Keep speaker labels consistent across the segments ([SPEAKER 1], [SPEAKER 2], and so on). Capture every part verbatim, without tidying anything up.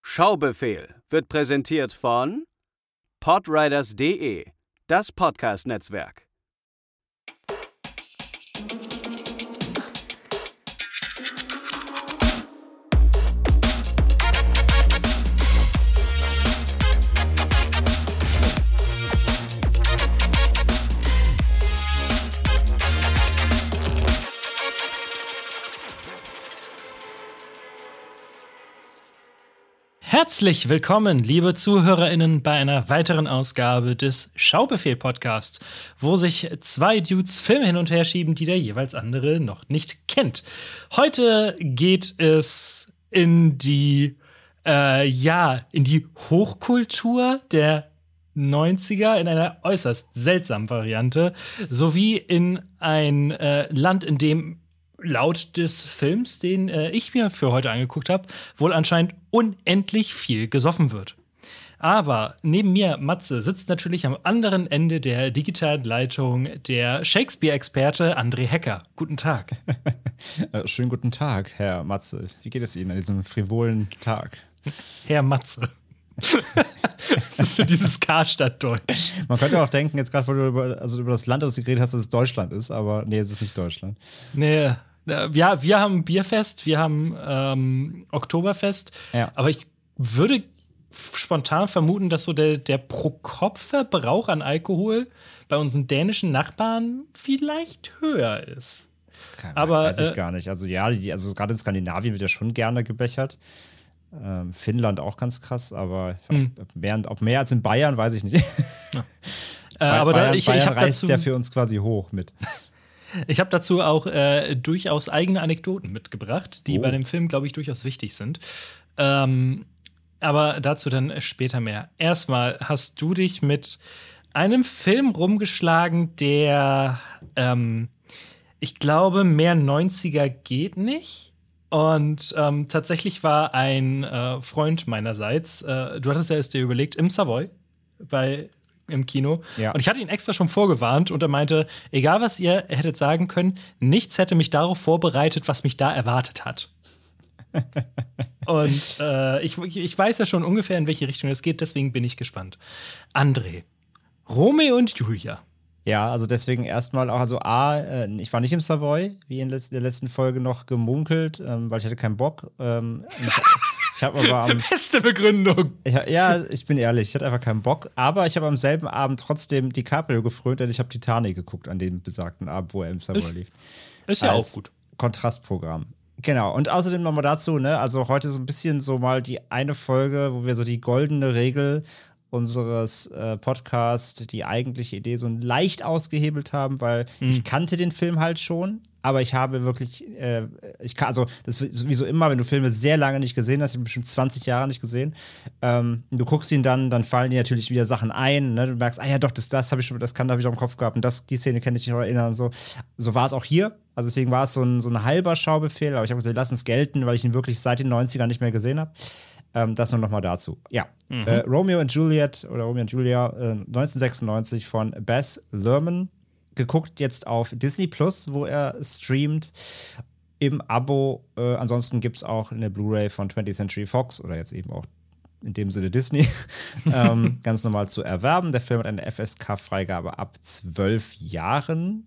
[SPEAKER 1] Schaubefehl wird präsentiert von podriders punkt de, das Podcast-Netzwerk.
[SPEAKER 2] Herzlich willkommen, liebe ZuhörerInnen, bei einer weiteren Ausgabe des Schaubefehl-Podcasts, wo sich zwei Dudes Filme hin und her schieben, die der jeweils andere noch nicht kennt. Heute geht es in die, äh, ja, in die Hochkultur der neunziger in einer äußerst seltsamen Variante, sowie in ein äh, Land, in dem laut des Films, den äh, ich mir für heute angeguckt habe, wohl anscheinend unendlich viel gesoffen wird. Aber neben mir, Matze, sitzt natürlich am anderen Ende der digitalen Leitung der Shakespeare-Experte André Hecker. Guten Tag.
[SPEAKER 3] Schönen guten Tag, Herr Matze. Wie geht es Ihnen an diesem frivolen Tag?
[SPEAKER 2] Herr Matze. Das ist so dieses Karstadt-Deutsch.
[SPEAKER 3] Man könnte auch denken, jetzt gerade, wo du über, also über das Land ausgeredet hast, dass es Deutschland ist, aber nee, es ist nicht Deutschland.
[SPEAKER 2] Nee, ja, wir haben Bierfest, wir haben ähm, Oktoberfest,
[SPEAKER 3] ja.
[SPEAKER 2] Aber ich würde spontan vermuten, dass so der, der Pro-Kopf-Verbrauch an Alkohol bei unseren dänischen Nachbarn vielleicht höher ist.
[SPEAKER 3] Keine,
[SPEAKER 2] aber
[SPEAKER 3] weiß ich
[SPEAKER 2] äh,
[SPEAKER 3] gar nicht. Also ja, die, also gerade in Skandinavien wird ja schon gerne gebechert. Ähm, Finnland auch ganz krass, aber
[SPEAKER 2] mhm.
[SPEAKER 3] ob, mehr, ob mehr als in Bayern, weiß ich nicht.
[SPEAKER 2] Ja. Äh, aber
[SPEAKER 3] Bayern,
[SPEAKER 2] da, ich,
[SPEAKER 3] Bayern
[SPEAKER 2] ich
[SPEAKER 3] reißt
[SPEAKER 2] dazu,
[SPEAKER 3] ja für uns quasi hoch mit.
[SPEAKER 2] Ich habe dazu auch äh, durchaus eigene Anekdoten mitgebracht, die
[SPEAKER 3] oh.
[SPEAKER 2] bei dem Film, glaube ich, durchaus wichtig sind. Ähm, aber dazu dann später mehr. Erstmal hast du dich mit einem Film rumgeschlagen, der, ähm, ich glaube, mehr neunziger geht nicht. Und ähm, tatsächlich war ein äh, Freund meinerseits, äh, du hattest ja erst dir überlegt, im Savoy bei im Kino.
[SPEAKER 3] Ja.
[SPEAKER 2] Und ich hatte ihn extra schon vorgewarnt und er meinte, egal was ihr hättet sagen können, nichts hätte mich darauf vorbereitet, was mich da erwartet hat. Und äh, ich, ich weiß ja schon ungefähr, in welche Richtung es geht, deswegen bin ich gespannt. André, Romeo und Julia.
[SPEAKER 3] Ja, also deswegen erstmal auch, also A, äh, ich war nicht im Savoy, wie in der letzten Folge noch gemunkelt, ähm, weil ich hatte keinen Bock. Ähm, ich, ich habe aber am
[SPEAKER 2] Beste Begründung.
[SPEAKER 3] Ich, ja, ich bin ehrlich, ich hatte einfach keinen Bock. Aber ich habe am selben Abend trotzdem DiCaprio gefrönt, denn ich habe Titanic geguckt an dem besagten Abend, wo er im Savoy
[SPEAKER 2] ist,
[SPEAKER 3] lief.
[SPEAKER 2] Ist ja
[SPEAKER 3] Als
[SPEAKER 2] auch gut.
[SPEAKER 3] Kontrastprogramm. Genau, und außerdem nochmal dazu, ne, also heute so ein bisschen so mal die eine Folge, wo wir so die goldene Regel unseres äh, Podcasts, die eigentliche Idee so leicht ausgehebelt haben, weil mhm. ich kannte den Film halt schon, aber ich habe wirklich, äh, ich kann, also das ist sowieso immer, wenn du Filme sehr lange nicht gesehen hast, ich habe bestimmt zwanzig Jahre nicht gesehen, ähm, du guckst ihn dann, dann fallen dir natürlich wieder Sachen ein, ne? Du merkst, ah ja doch, das, das habe ich schon, das kann, habe ich auch im Kopf gehabt und das, die Szene kann ich mich noch erinnern und so. So war es auch hier, also deswegen war es so ein, so ein halber Schaubefehl, aber ich habe gesagt, lass uns gelten, weil ich ihn wirklich seit den neunzigern nicht mehr gesehen habe. Ähm, das nur noch mal dazu. Ja, mhm. äh, Romeo und Juliet oder Romeo und Julia äh, neunzehnhundertsechsundneunzig von Baz Luhrmann. Geguckt jetzt auf Disney Plus, wo er streamt im Abo. Äh, ansonsten gibt es auch eine Blu-ray von twentieth Century Fox oder jetzt eben auch in dem Sinne Disney ähm, ganz normal zu erwerben. Der Film hat eine F S K-Freigabe ab zwölf Jahren.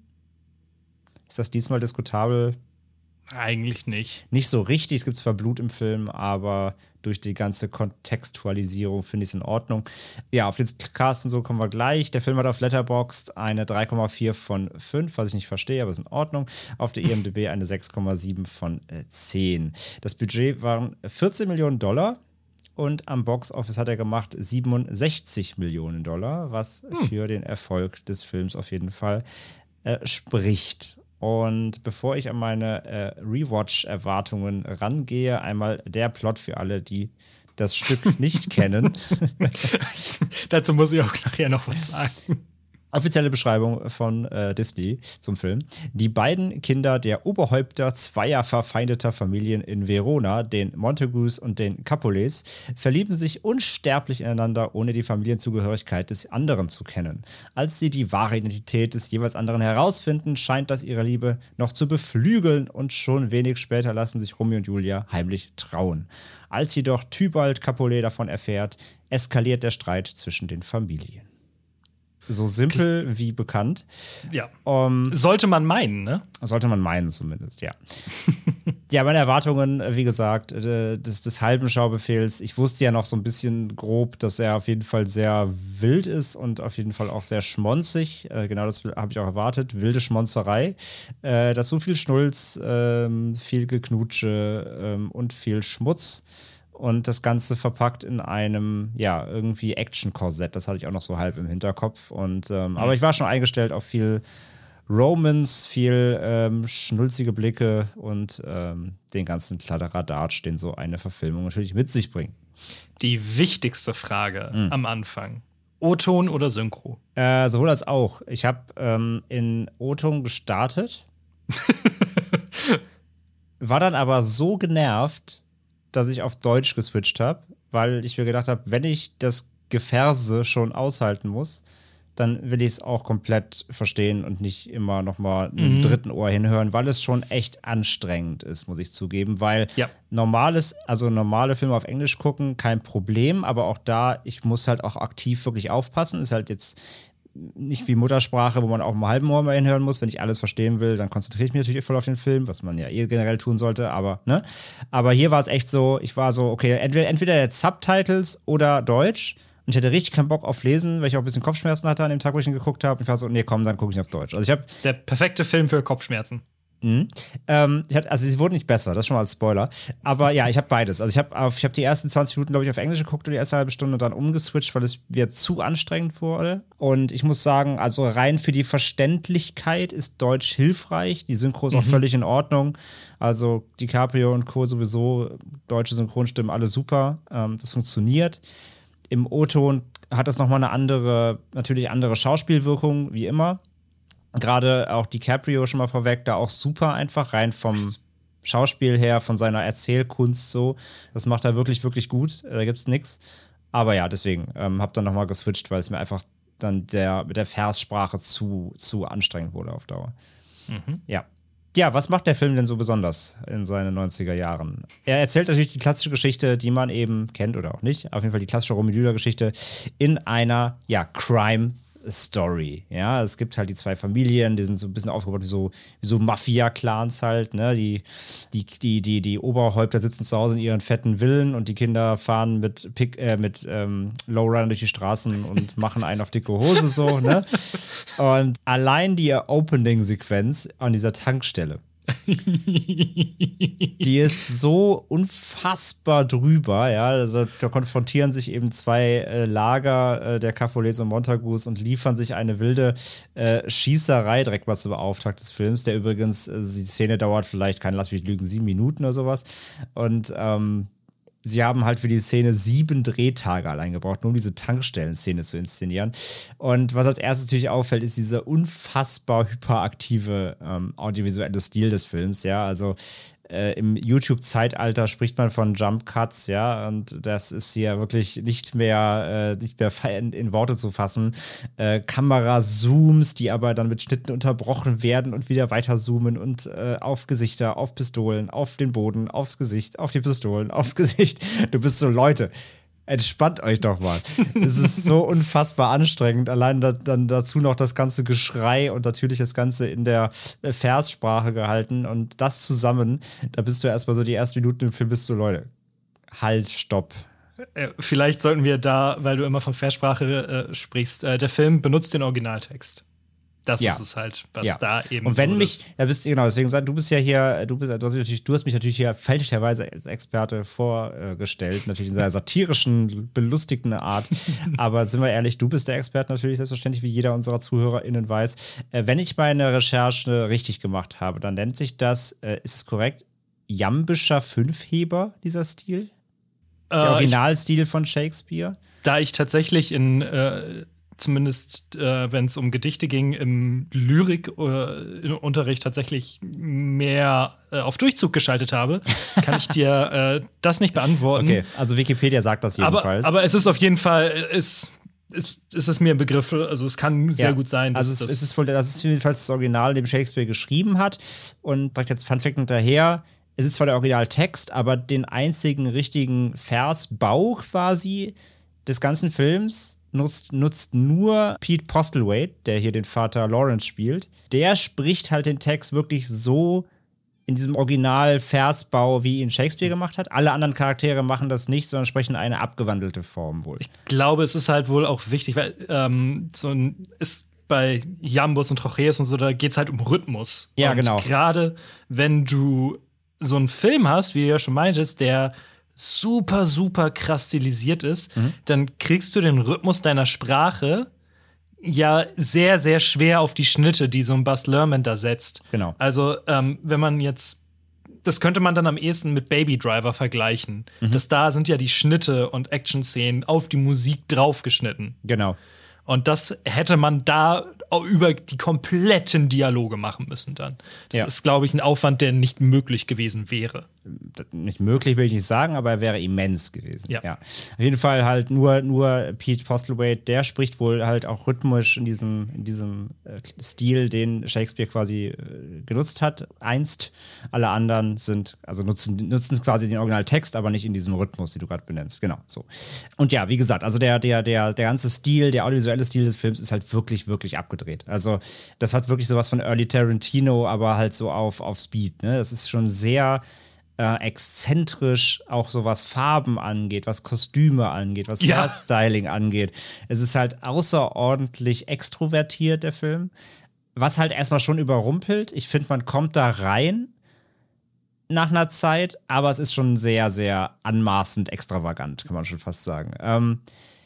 [SPEAKER 3] Ist das diesmal diskutabel?
[SPEAKER 2] Eigentlich nicht.
[SPEAKER 3] Nicht so richtig. Es gibt zwar Blut im Film, aber durch die ganze Kontextualisierung finde ich es in Ordnung. Ja, auf den Cast und so kommen wir gleich. Der Film hat auf Letterboxd eine drei Komma vier von fünf, was ich nicht verstehe, aber ist in Ordnung. Auf der I M D B eine sechs Komma sieben von zehn. Das Budget waren vierzehn Millionen Dollar und am Boxoffice hat er gemacht siebenundsechzig Millionen Dollar, was hm. für den Erfolg des Films auf jeden Fall äh, spricht. Und bevor ich an meine äh, Rewatch-Erwartungen rangehe, einmal der Plot für alle, die das Stück nicht kennen.
[SPEAKER 2] Dazu muss ich auch nachher noch was sagen.
[SPEAKER 3] Offizielle Beschreibung von äh, Disney zum Film. Die beiden Kinder der Oberhäupter zweier verfeindeter Familien in Verona, den Montagus und den Capulets, verlieben sich unsterblich ineinander, ohne die Familienzugehörigkeit des anderen zu kennen. Als sie die wahre Identität des jeweils anderen herausfinden, scheint das ihre Liebe noch zu beflügeln und schon wenig später lassen sich Romeo und Julia heimlich trauen. Als jedoch Tybalt Capulet davon erfährt, eskaliert der Streit zwischen den Familien. So simpel wie bekannt.
[SPEAKER 2] Ja.
[SPEAKER 3] Um,
[SPEAKER 2] sollte man meinen, ne?
[SPEAKER 3] Sollte man meinen zumindest, ja. Ja, meine Erwartungen, wie gesagt, des, des halben Schaubefehls. Ich wusste ja noch so ein bisschen grob, dass er auf jeden Fall sehr wild ist und auf jeden Fall auch sehr schmonzig. Äh, genau das habe ich auch erwartet. Wilde Schmonzerei. Äh, dass so viel Schnulz, ähm, viel Geknutsche ähm, und viel Schmutz. Und das Ganze verpackt in einem, ja, irgendwie Action-Korsett. Das hatte ich auch noch so halb im Hinterkopf. Und, ähm, mhm. Aber ich war schon eingestellt auf viel Romance, viel ähm, schnulzige Blicke und ähm, den ganzen Kladderadatsch, den so eine Verfilmung natürlich mit sich bringt.
[SPEAKER 2] Die wichtigste Frage mhm. am Anfang. O-Ton oder Synchro?
[SPEAKER 3] Äh, sowohl als auch. Ich habe ähm, in O-Ton gestartet, war dann aber so genervt, dass ich auf Deutsch geswitcht habe, weil ich mir gedacht habe, wenn ich das Geferse schon aushalten muss, dann will ich es auch komplett verstehen und nicht immer noch mal mit dem mhm. dritten Ohr hinhören, weil es schon echt anstrengend ist, muss ich zugeben, weil
[SPEAKER 2] ja.
[SPEAKER 3] normales, also normale Filme auf Englisch gucken, kein Problem, aber auch da, ich muss halt auch aktiv wirklich aufpassen, ist halt jetzt nicht wie Muttersprache, wo man auch im halben Ohr mal hinhören muss. Wenn ich alles verstehen will, dann konzentriere ich mich natürlich voll auf den Film, was man ja eh generell tun sollte, aber, ne? Aber hier war es echt so, ich war so, okay, entweder, entweder jetzt Subtitles oder Deutsch. Und ich hatte richtig keinen Bock auf Lesen, weil ich auch ein bisschen Kopfschmerzen hatte an dem Tag, wo ich ihn geguckt habe. Und ich war so, nee, komm, dann gucke ich auf Deutsch. Also ich habe.
[SPEAKER 2] Das ist der perfekte Film für Kopfschmerzen.
[SPEAKER 3] Mhm. Ähm, ich hatte, also sie wurden nicht besser, das schon mal als Spoiler. Aber ja, ich habe beides. Also ich habe ich hab die ersten zwanzig Minuten, glaube ich, auf Englisch geguckt und die erste halbe Stunde und dann umgeswitcht, weil es mir zu anstrengend wurde. Und ich muss sagen, also rein für die Verständlichkeit ist Deutsch hilfreich. Die Synchro ist mhm. auch völlig in Ordnung. Also DiCaprio und Co. sowieso, deutsche Synchronstimmen, alle super. Ähm, das funktioniert. Im O-Ton hat das nochmal eine andere, natürlich andere Schauspielwirkung, wie immer. Gerade auch DiCaprio schon mal vorweg, da auch super einfach rein vom Schauspiel her, von seiner Erzählkunst so. Das macht er wirklich, wirklich gut. Da gibt's nix. Aber ja, deswegen ähm, hab dann nochmal geswitcht, weil es mir einfach dann der, mit der Verssprache zu, zu anstrengend wurde auf Dauer. Mhm. Ja. Ja, was macht der Film denn so besonders in seinen neunziger Jahren? Er erzählt natürlich die klassische Geschichte, die man eben kennt oder auch nicht. Auf jeden Fall die klassische Romeo und Julia-Geschichte in einer, ja, Crime- Story. Ja, es gibt halt die zwei Familien, die sind so ein bisschen aufgebaut wie so, wie so Mafia-Clans halt, ne? Die, die, die, die, die Oberhäupter sitzen zu Hause in ihren fetten Villen und die Kinder fahren mit, Pick, äh, mit ähm, Lowrider durch die Straßen und machen einen auf dicke Hose so, ne? Und allein die Opening-Sequenz an dieser Tankstelle, die ist so unfassbar drüber, ja. Also, da konfrontieren sich eben zwei äh, Lager äh, der Capulets und Montagus und liefern sich eine wilde äh, Schießerei direkt mal zum Auftakt des Films, der übrigens, äh, die Szene dauert vielleicht, keine lass mich lügen, sieben Minuten oder sowas. Und ähm, sie haben halt für die Szene sieben Drehtage allein gebraucht, nur um diese Tankstellen-Szene zu inszenieren. Und was als erstes natürlich auffällt, ist dieser unfassbar hyperaktive ähm, audiovisuelle Stil des Films. Ja, also äh, im YouTube-Zeitalter spricht man von Jump Cuts, ja, und das ist hier wirklich nicht mehr, äh, nicht mehr in, in Worte zu fassen. Äh, Kamerazooms, die aber dann mit Schnitten unterbrochen werden und wieder weiter zoomen und äh, auf Gesichter, auf Pistolen, auf den Boden, aufs Gesicht, auf die Pistolen, aufs Gesicht. Du bist so, Leute, entspannt euch doch mal. Es ist so unfassbar anstrengend. Allein da, dann dazu noch das ganze Geschrei und natürlich das Ganze in der äh, Verssprache gehalten. Und das zusammen, da bist du erstmal so die ersten Minuten im Film, bist du, Leute, halt, stopp.
[SPEAKER 2] Vielleicht sollten wir da, weil du immer von Verssprache äh, sprichst, äh, der Film benutzt den Originaltext. Das ja. ist es halt, was ja. da eben
[SPEAKER 3] und wenn
[SPEAKER 2] so
[SPEAKER 3] mich,
[SPEAKER 2] ist.
[SPEAKER 3] Ja, bist genau, deswegen sag, du bist ja hier, du bist, du hast mich natürlich, du hast mich natürlich hier fälschlicherweise als Experte vorgestellt, natürlich in seiner satirischen, belustigten Art. Aber sind wir ehrlich, du bist der Experte natürlich selbstverständlich, wie jeder unserer ZuhörerInnen weiß. Äh, wenn ich meine Recherche richtig gemacht habe, dann nennt sich das, äh, ist es korrekt, jambischer Fünfheber, dieser Stil? Der
[SPEAKER 2] äh,
[SPEAKER 3] Originalstil ich, von Shakespeare?
[SPEAKER 2] Da ich tatsächlich in äh, zumindest äh, wenn es um Gedichte ging, im Lyrikunterricht tatsächlich mehr äh, auf Durchzug geschaltet habe, kann ich dir äh, das nicht beantworten.
[SPEAKER 3] Okay, also Wikipedia sagt das jedenfalls.
[SPEAKER 2] Aber, aber es ist auf jeden Fall, es, es, es ist mir ein Begriff, also es kann sehr
[SPEAKER 3] ja,
[SPEAKER 2] gut sein, dass
[SPEAKER 3] also es,
[SPEAKER 2] das
[SPEAKER 3] es ist wohl, das ist jedenfalls das Original, dem Shakespeare geschrieben hat. Und direkt jetzt Fun Fact hinterher, es ist zwar der Originaltext, aber den einzigen richtigen Versbau quasi des ganzen Films nutzt, nutzt nur Pete Postlethwaite, der hier den Vater Lawrence spielt. Der spricht halt den Text wirklich so in diesem Original-Versbau, wie ihn Shakespeare gemacht hat. Alle anderen Charaktere machen das nicht, sondern sprechen eine abgewandelte Form wohl.
[SPEAKER 2] Ich glaube, es ist halt wohl auch wichtig, weil ähm, so ein ist bei Jambus und Trocheus und so, da geht es halt um Rhythmus.
[SPEAKER 3] Ja,
[SPEAKER 2] und
[SPEAKER 3] genau.
[SPEAKER 2] Gerade wenn du so einen Film hast, wie du ja schon meintest, der super, super krass stilisiert ist, mhm. dann kriegst du den Rhythmus deiner Sprache ja sehr, sehr schwer auf die Schnitte, die so ein Baz Luhrmann da setzt.
[SPEAKER 3] Genau.
[SPEAKER 2] Also, ähm, wenn man jetzt, das könnte man dann am ehesten mit Baby Driver vergleichen. Mhm. Das da sind ja die Schnitte und Action-Szenen auf die Musik draufgeschnitten.
[SPEAKER 3] Genau.
[SPEAKER 2] Und das hätte man da über die kompletten Dialoge machen müssen dann. Das
[SPEAKER 3] ja.
[SPEAKER 2] ist, glaube ich, ein Aufwand, der nicht möglich gewesen wäre.
[SPEAKER 3] Nicht möglich, will ich nicht sagen, aber er wäre immens gewesen.
[SPEAKER 2] Ja.
[SPEAKER 3] ja. Auf jeden Fall halt nur, nur Pete Postlethwaite, der spricht wohl halt auch rhythmisch in diesem, in diesem äh, Stil, den Shakespeare quasi äh, genutzt hat, einst. Alle anderen sind, also nutzen, nutzen quasi den Originaltext, aber nicht in diesem Rhythmus, den du gerade benennst. Genau, so. Und ja, wie gesagt, also der, der, der, der ganze Stil, der audiovisuelle Stil des Films ist halt wirklich, wirklich abgedreht. Also das hat wirklich sowas von Early Tarantino, aber halt so auf, auf Speed, ne? Das ist schon sehr Äh, exzentrisch, auch so was Farben angeht, was Kostüme angeht, was
[SPEAKER 2] ja.
[SPEAKER 3] Hairstyling angeht. Es ist halt außerordentlich extrovertiert, der Film. Was halt erstmal schon überrumpelt. Ich finde, man kommt da rein nach einer Zeit, aber es ist schon sehr, sehr anmaßend extravagant, kann man schon fast sagen. Ähm,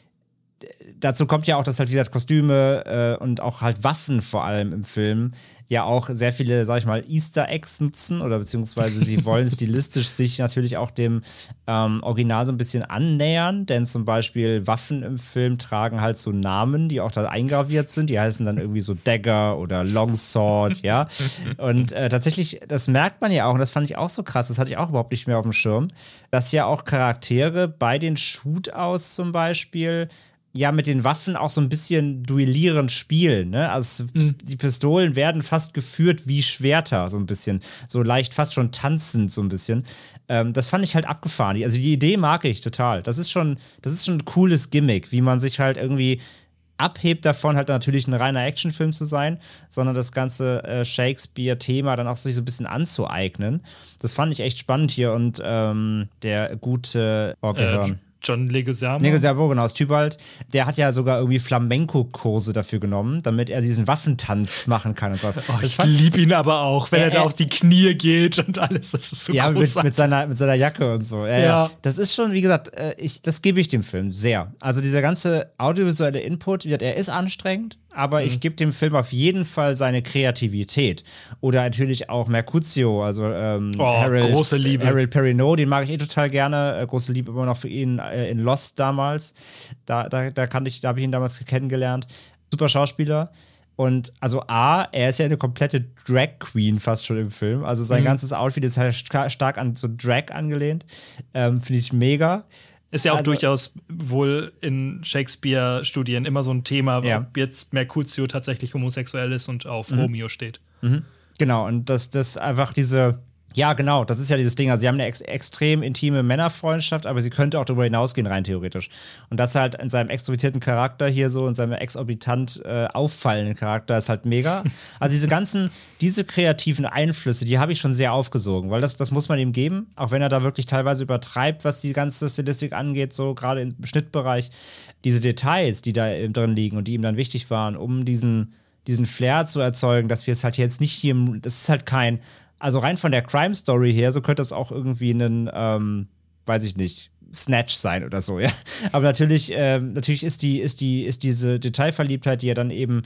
[SPEAKER 3] dazu kommt ja auch, dass halt, wie gesagt, Kostüme äh, und auch halt Waffen vor allem im Film ja auch sehr viele, sag ich mal, Easter Eggs nutzen oder beziehungsweise sie wollen stilistisch sich natürlich auch dem ähm, Original so ein bisschen annähern, denn zum Beispiel Waffen im Film tragen halt so Namen, die auch da eingraviert sind, die heißen dann irgendwie so Dagger oder Longsword, ja, und äh, tatsächlich, das merkt man ja auch und das fand ich auch so krass, das hatte ich auch überhaupt nicht mehr auf dem Schirm, dass ja auch Charaktere bei den Shootouts zum Beispiel ja mit den Waffen auch so ein bisschen duellierend spielen, ne? Also mhm. die Pistolen werden fast geführt wie Schwerter, so ein bisschen. So leicht fast schon tanzend, so ein bisschen. Ähm, das fand ich halt abgefahren. Also die Idee mag ich total. Das ist schon, das ist schon ein cooles Gimmick, wie man sich halt irgendwie abhebt davon, halt natürlich ein reiner Actionfilm zu sein, sondern das ganze äh, Shakespeare-Thema dann auch sich so ein bisschen anzueignen. Das fand ich echt spannend hier und ähm, der gute oh,
[SPEAKER 2] äh, John Leguizamo.
[SPEAKER 3] Leguizamo, genau, aus Tybalt. Der hat ja sogar irgendwie Flamenco-Kurse dafür genommen, damit er diesen Waffentanz machen kann und so.
[SPEAKER 2] Oh, ich liebe ihn aber auch, wenn
[SPEAKER 3] äh,
[SPEAKER 2] er da
[SPEAKER 3] äh,
[SPEAKER 2] auf die Knie geht und alles. Das ist so
[SPEAKER 3] ja,
[SPEAKER 2] großartig.
[SPEAKER 3] mit, mit, seiner, mit seiner Jacke und so. Ja,
[SPEAKER 2] ja.
[SPEAKER 3] ja. Das ist schon, wie gesagt, äh, ich, das gebe ich dem Film sehr. Also dieser ganze audiovisuelle Input, wie gesagt, er ist anstrengend, aber mhm. ich gebe dem Film auf jeden Fall seine Kreativität. Oder natürlich auch Mercutio, also ähm,
[SPEAKER 2] oh,
[SPEAKER 3] Harold,
[SPEAKER 2] große Liebe.
[SPEAKER 3] Harold Perrineau, den mag ich eh total gerne. Äh, große Liebe immer noch für ihn äh, in Lost damals. Da, da, da, kann ich, da habe ich ihn damals kennengelernt. Super Schauspieler. Und also A, er ist ja eine komplette Drag Queen fast schon im Film. Also sein mhm. ganzes Outfit ist halt stark an so Drag angelehnt. Ähm, Finde ich mega.
[SPEAKER 2] Ist ja auch
[SPEAKER 3] also,
[SPEAKER 2] durchaus wohl in Shakespeare-Studien immer so ein Thema,
[SPEAKER 3] ja.
[SPEAKER 2] ob jetzt Mercutio tatsächlich homosexuell ist und auf mhm. Romeo steht.
[SPEAKER 3] Mhm. Genau, und dass das einfach diese, ja genau, das ist ja dieses Ding, also sie haben eine ex extrem intime Männerfreundschaft, aber sie könnte auch darüber hinausgehen, rein theoretisch. Und das halt in seinem extrovertierten Charakter hier so, in seinem exorbitant äh, auffallenden Charakter ist halt mega. Also diese ganzen, diese kreativen Einflüsse, die habe ich schon sehr aufgesogen, weil das, das muss man ihm geben, auch wenn er da wirklich teilweise übertreibt, was die ganze Stilistik angeht, so gerade im Schnittbereich. Diese Details, die da drin liegen und die ihm dann wichtig waren, um diesen, diesen Flair zu erzeugen, dass wir es halt jetzt nicht hier, das ist halt kein, also rein von der Crime-Story her, so könnte das auch irgendwie ein, ähm, weiß ich nicht, Snatch sein oder so, ja. Aber natürlich, ähm, natürlich ist die, ist die, ist diese Detailverliebtheit, die er dann eben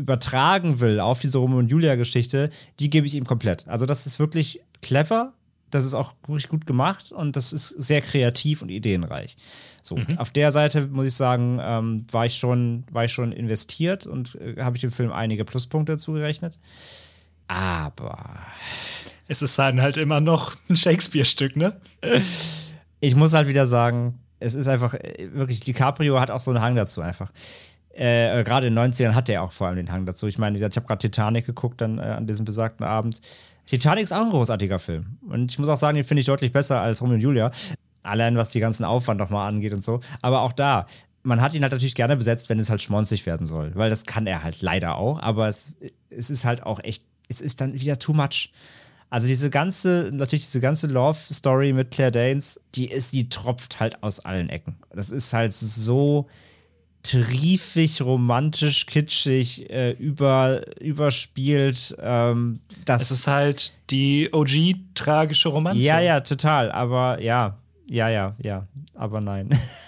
[SPEAKER 3] übertragen will auf diese Romeo und Julia-Geschichte, die gebe ich ihm komplett. Also das ist wirklich clever, Das ist auch wirklich gut gemacht und das ist sehr kreativ und ideenreich. So,
[SPEAKER 2] Mhm.
[SPEAKER 3] auf der Seite muss ich sagen, ähm, war ich schon, war ich schon investiert und äh, habe ich dem Film einige Pluspunkte zugerechnet. Aber
[SPEAKER 2] Es ist dann halt immer noch ein Shakespeare-Stück, ne?
[SPEAKER 3] ich muss halt wieder sagen, es ist einfach, äh, wirklich, DiCaprio hat auch so einen Hang dazu einfach. Äh, Gerade in den neunzigern hat er auch vor allem den Hang dazu. Ich meine, wie gesagt, ich habe gerade Titanic geguckt dann äh, an diesem besagten Abend. Titanic ist auch ein großartiger Film. Und ich muss auch sagen, den finde ich deutlich besser als Romeo und Julia. Allein was die ganzen Aufwand nochmal angeht und so. Aber auch da, man hat ihn halt natürlich gerne besetzt, wenn es halt schmonzig werden soll. Weil das kann er halt leider auch. Aber es, es ist halt auch echt, es ist dann wieder too much. Also diese ganze, natürlich diese ganze Love-Story mit Claire Danes, die ist, die tropft halt aus allen Ecken. Das ist halt so triefig, romantisch, kitschig, äh, über, überspielt. Ähm, das
[SPEAKER 2] Es ist halt die O G-tragische Romanze.
[SPEAKER 3] ja, ja, total. Aber ja, ja, ja, ja. Aber nein.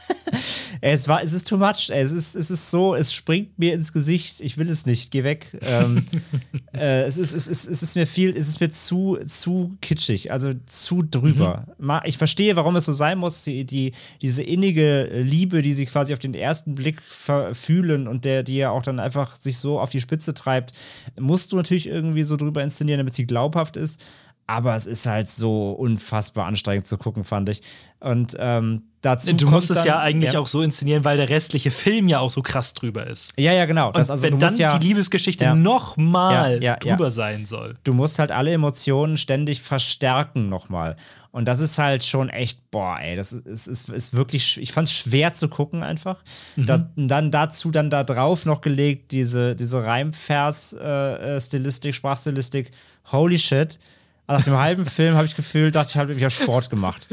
[SPEAKER 3] es war, es ist too much. Es ist, es ist so, es springt mir ins Gesicht. Ich will es nicht. Geh weg. ähm, äh, es, ist, es, ist, es ist mir viel, es ist mir zu, zu kitschig, also zu drüber. Mhm. Ich verstehe, warum es so sein muss. Die, die, diese innige Liebe, die sie quasi auf den ersten Blick fühlen und der, die ja auch dann einfach sich so auf die Spitze treibt, musst du natürlich irgendwie so drüber inszenieren, damit sie glaubhaft ist. Aber es ist halt so unfassbar anstrengend zu gucken, fand ich. Und ähm, dazu
[SPEAKER 2] Du
[SPEAKER 3] kommt
[SPEAKER 2] musst es
[SPEAKER 3] dann,
[SPEAKER 2] ja eigentlich
[SPEAKER 3] ja.
[SPEAKER 2] auch so inszenieren, weil der restliche Film ja auch so krass drüber ist.
[SPEAKER 3] Ja, ja, genau.
[SPEAKER 2] Und
[SPEAKER 3] Das, also,
[SPEAKER 2] wenn
[SPEAKER 3] du
[SPEAKER 2] dann
[SPEAKER 3] musst ja,
[SPEAKER 2] die Liebesgeschichte
[SPEAKER 3] ja.
[SPEAKER 2] noch mal
[SPEAKER 3] Ja, ja,
[SPEAKER 2] drüber
[SPEAKER 3] ja.
[SPEAKER 2] sein soll.
[SPEAKER 3] Du musst halt alle Emotionen ständig verstärken nochmal. Und das ist halt schon echt, boah, ey, das ist, ist, ist, ist wirklich, ich fand es schwer zu gucken einfach.
[SPEAKER 2] Mhm.
[SPEAKER 3] Da, dann dazu dann da drauf noch gelegt, diese, diese Reimvers-Stilistik, äh, Sprachstilistik, holy shit. Nach dem halben Film habe ich gefühlt, dachte ich, habe wirklich Sport gemacht.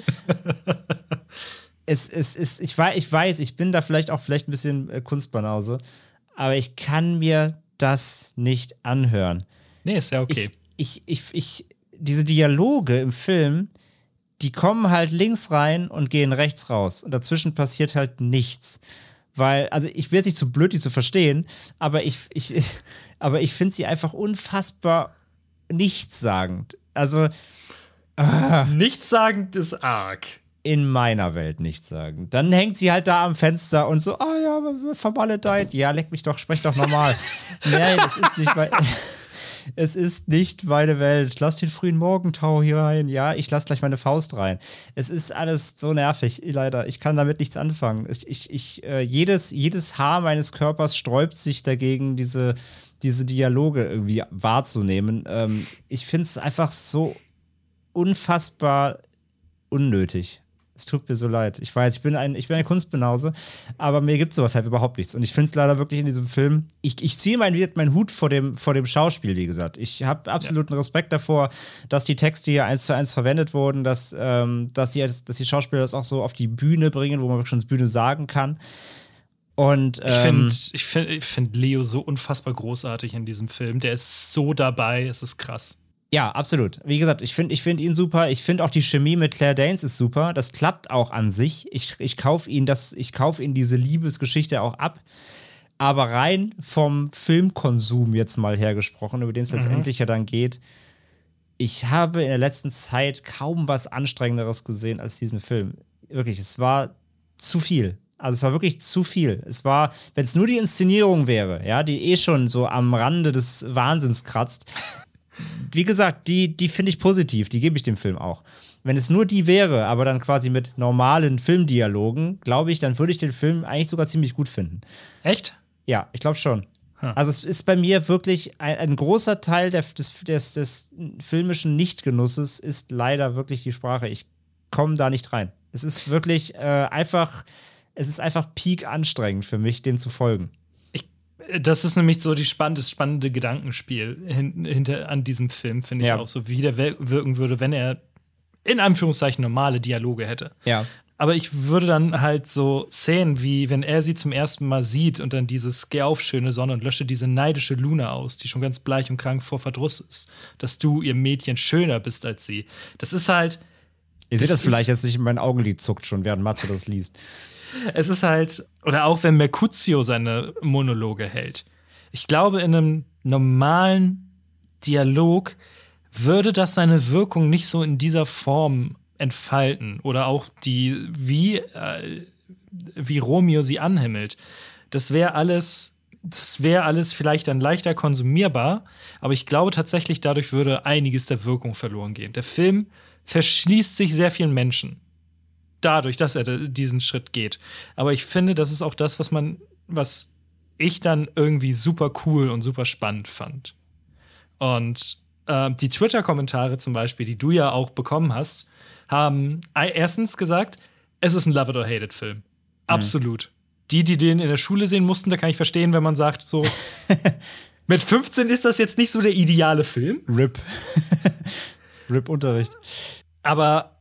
[SPEAKER 3] es, es, es, ich, weiß, ich weiß, ich bin da vielleicht auch vielleicht ein bisschen äh, Kunstbanause, aber ich kann mir das nicht anhören.
[SPEAKER 2] Nee, ist ja okay.
[SPEAKER 3] Ich, ich, ich, ich, diese Dialoge im Film, die kommen halt links rein und gehen rechts raus. Und dazwischen passiert halt nichts. Weil, also ich bin jetzt nicht zu blöd, die zu verstehen, aber ich, ich, ich aber ich finde sie einfach unfassbar nichtssagend. Also
[SPEAKER 2] äh, nichtssagend ist arg.
[SPEAKER 3] In meiner Welt nichtssagend. Dann hängt sie halt da am Fenster und so, ah oh ja, vermaledeit. Ja, leck mich doch, sprech doch normal. Nein, das ist nicht mein, es ist nicht meine Welt. Lass den frühen Morgentau hier rein. Ja, ich lass gleich meine Faust rein. Es ist alles so nervig, leider. Ich kann damit nichts anfangen. Ich, ich, ich, äh, jedes, jedes Haar meines Körpers sträubt sich dagegen, diese diese Dialoge irgendwie wahrzunehmen. Ähm, ich finde es einfach so unfassbar unnötig. Es tut mir so leid. Ich weiß, ich bin ein, ich bin ein Kunstbanause, aber mir gibt sowas halt überhaupt nichts. Und ich finde es leider wirklich in diesem Film, ich, ich ziehe meinen mein Hut vor dem, vor dem Schauspiel, wie gesagt. Ich habe absoluten ja. Respekt davor, dass die Texte hier eins zu eins verwendet wurden, dass, ähm, dass, die, dass die Schauspieler das auch so auf die Bühne bringen, wo man wirklich schon Bühne sagen kann. Und, ähm,
[SPEAKER 2] ich finde ich find, ich find Leo so unfassbar großartig in diesem Film. Der ist so dabei, es ist krass.
[SPEAKER 3] Ja, absolut. Wie gesagt, ich finde ich find ihn super. Ich finde auch die Chemie mit Claire Danes ist super. Das klappt auch an sich. Ich, ich kaufe ihn, kauf ihn diese Liebesgeschichte auch ab. Aber rein vom Filmkonsum jetzt mal hergesprochen, über den es letztendlich mhm. ja dann geht, ich habe in der letzten Zeit kaum was Anstrengenderes gesehen als diesen Film. Wirklich, es war zu viel. Also es war wirklich zu viel. Es war, wenn es nur die Inszenierung wäre, ja, die eh schon so am Rande des Wahnsinns kratzt. Wie gesagt, die, die finde ich positiv, die gebe ich dem Film auch. Wenn es nur die wäre, aber dann quasi mit normalen Filmdialogen, glaube ich, dann würde ich den Film eigentlich sogar ziemlich gut finden.
[SPEAKER 2] Echt?
[SPEAKER 3] Ja, ich glaube schon.
[SPEAKER 2] Hm.
[SPEAKER 3] Also es ist bei mir wirklich ein, ein großer Teil der, des, des, des filmischen Nichtgenusses ist leider wirklich die Sprache. Ich komme da nicht rein. Es ist wirklich äh, einfach Es ist einfach peak anstrengend für mich, dem zu folgen.
[SPEAKER 2] Ich, das ist nämlich so die spann das spannende Gedankenspiel hin, hinter an diesem Film, finde ich
[SPEAKER 3] ja.
[SPEAKER 2] auch so, wie der wirken würde, wenn er in Anführungszeichen normale Dialoge hätte.
[SPEAKER 3] Ja.
[SPEAKER 2] Aber ich würde dann halt so Szenen, wie wenn er sie zum ersten Mal sieht und dann dieses Geh auf, schöne Sonne und lösche diese neidische Luna aus, die schon ganz bleich und krank vor Verdruss ist, dass du, ihr Mädchen, schöner bist als sie. Das ist halt.
[SPEAKER 3] Ihr seht das vielleicht, dass sich mein Augenlid zuckt schon, während Matze das liest.
[SPEAKER 2] Es ist halt, oder auch wenn Mercutio seine Monologe hält. Ich glaube, in einem normalen Dialog würde das seine Wirkung nicht so in dieser Form entfalten. Oder auch die, wie, äh, wie Romeo sie anhimmelt. Das wäre alles, das wäre alles vielleicht dann leichter konsumierbar, aber ich glaube tatsächlich, dadurch würde einiges der Wirkung verloren gehen. Der Film verschließt sich sehr vielen Menschen. Dadurch, dass er diesen Schritt geht. Aber ich finde, das ist auch das, was man, was ich dann irgendwie super cool und super spannend fand. Und äh, die Twitter-Kommentare zum Beispiel, die du ja auch bekommen hast, haben erstens gesagt, es ist ein Love-it-or-hate-it-Film. Absolut. Mhm. Die, die den in der Schule sehen mussten, da kann ich verstehen, wenn man sagt, so mit fünfzehn ist das jetzt nicht so der ideale Film.
[SPEAKER 3] R I P. R I P-Unterricht.
[SPEAKER 2] Aber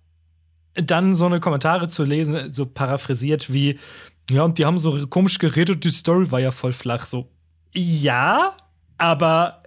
[SPEAKER 2] dann so eine Kommentare zu lesen, so paraphrasiert wie, ja, und die haben so komisch geredet, die Story war ja voll flach. So, ja, aber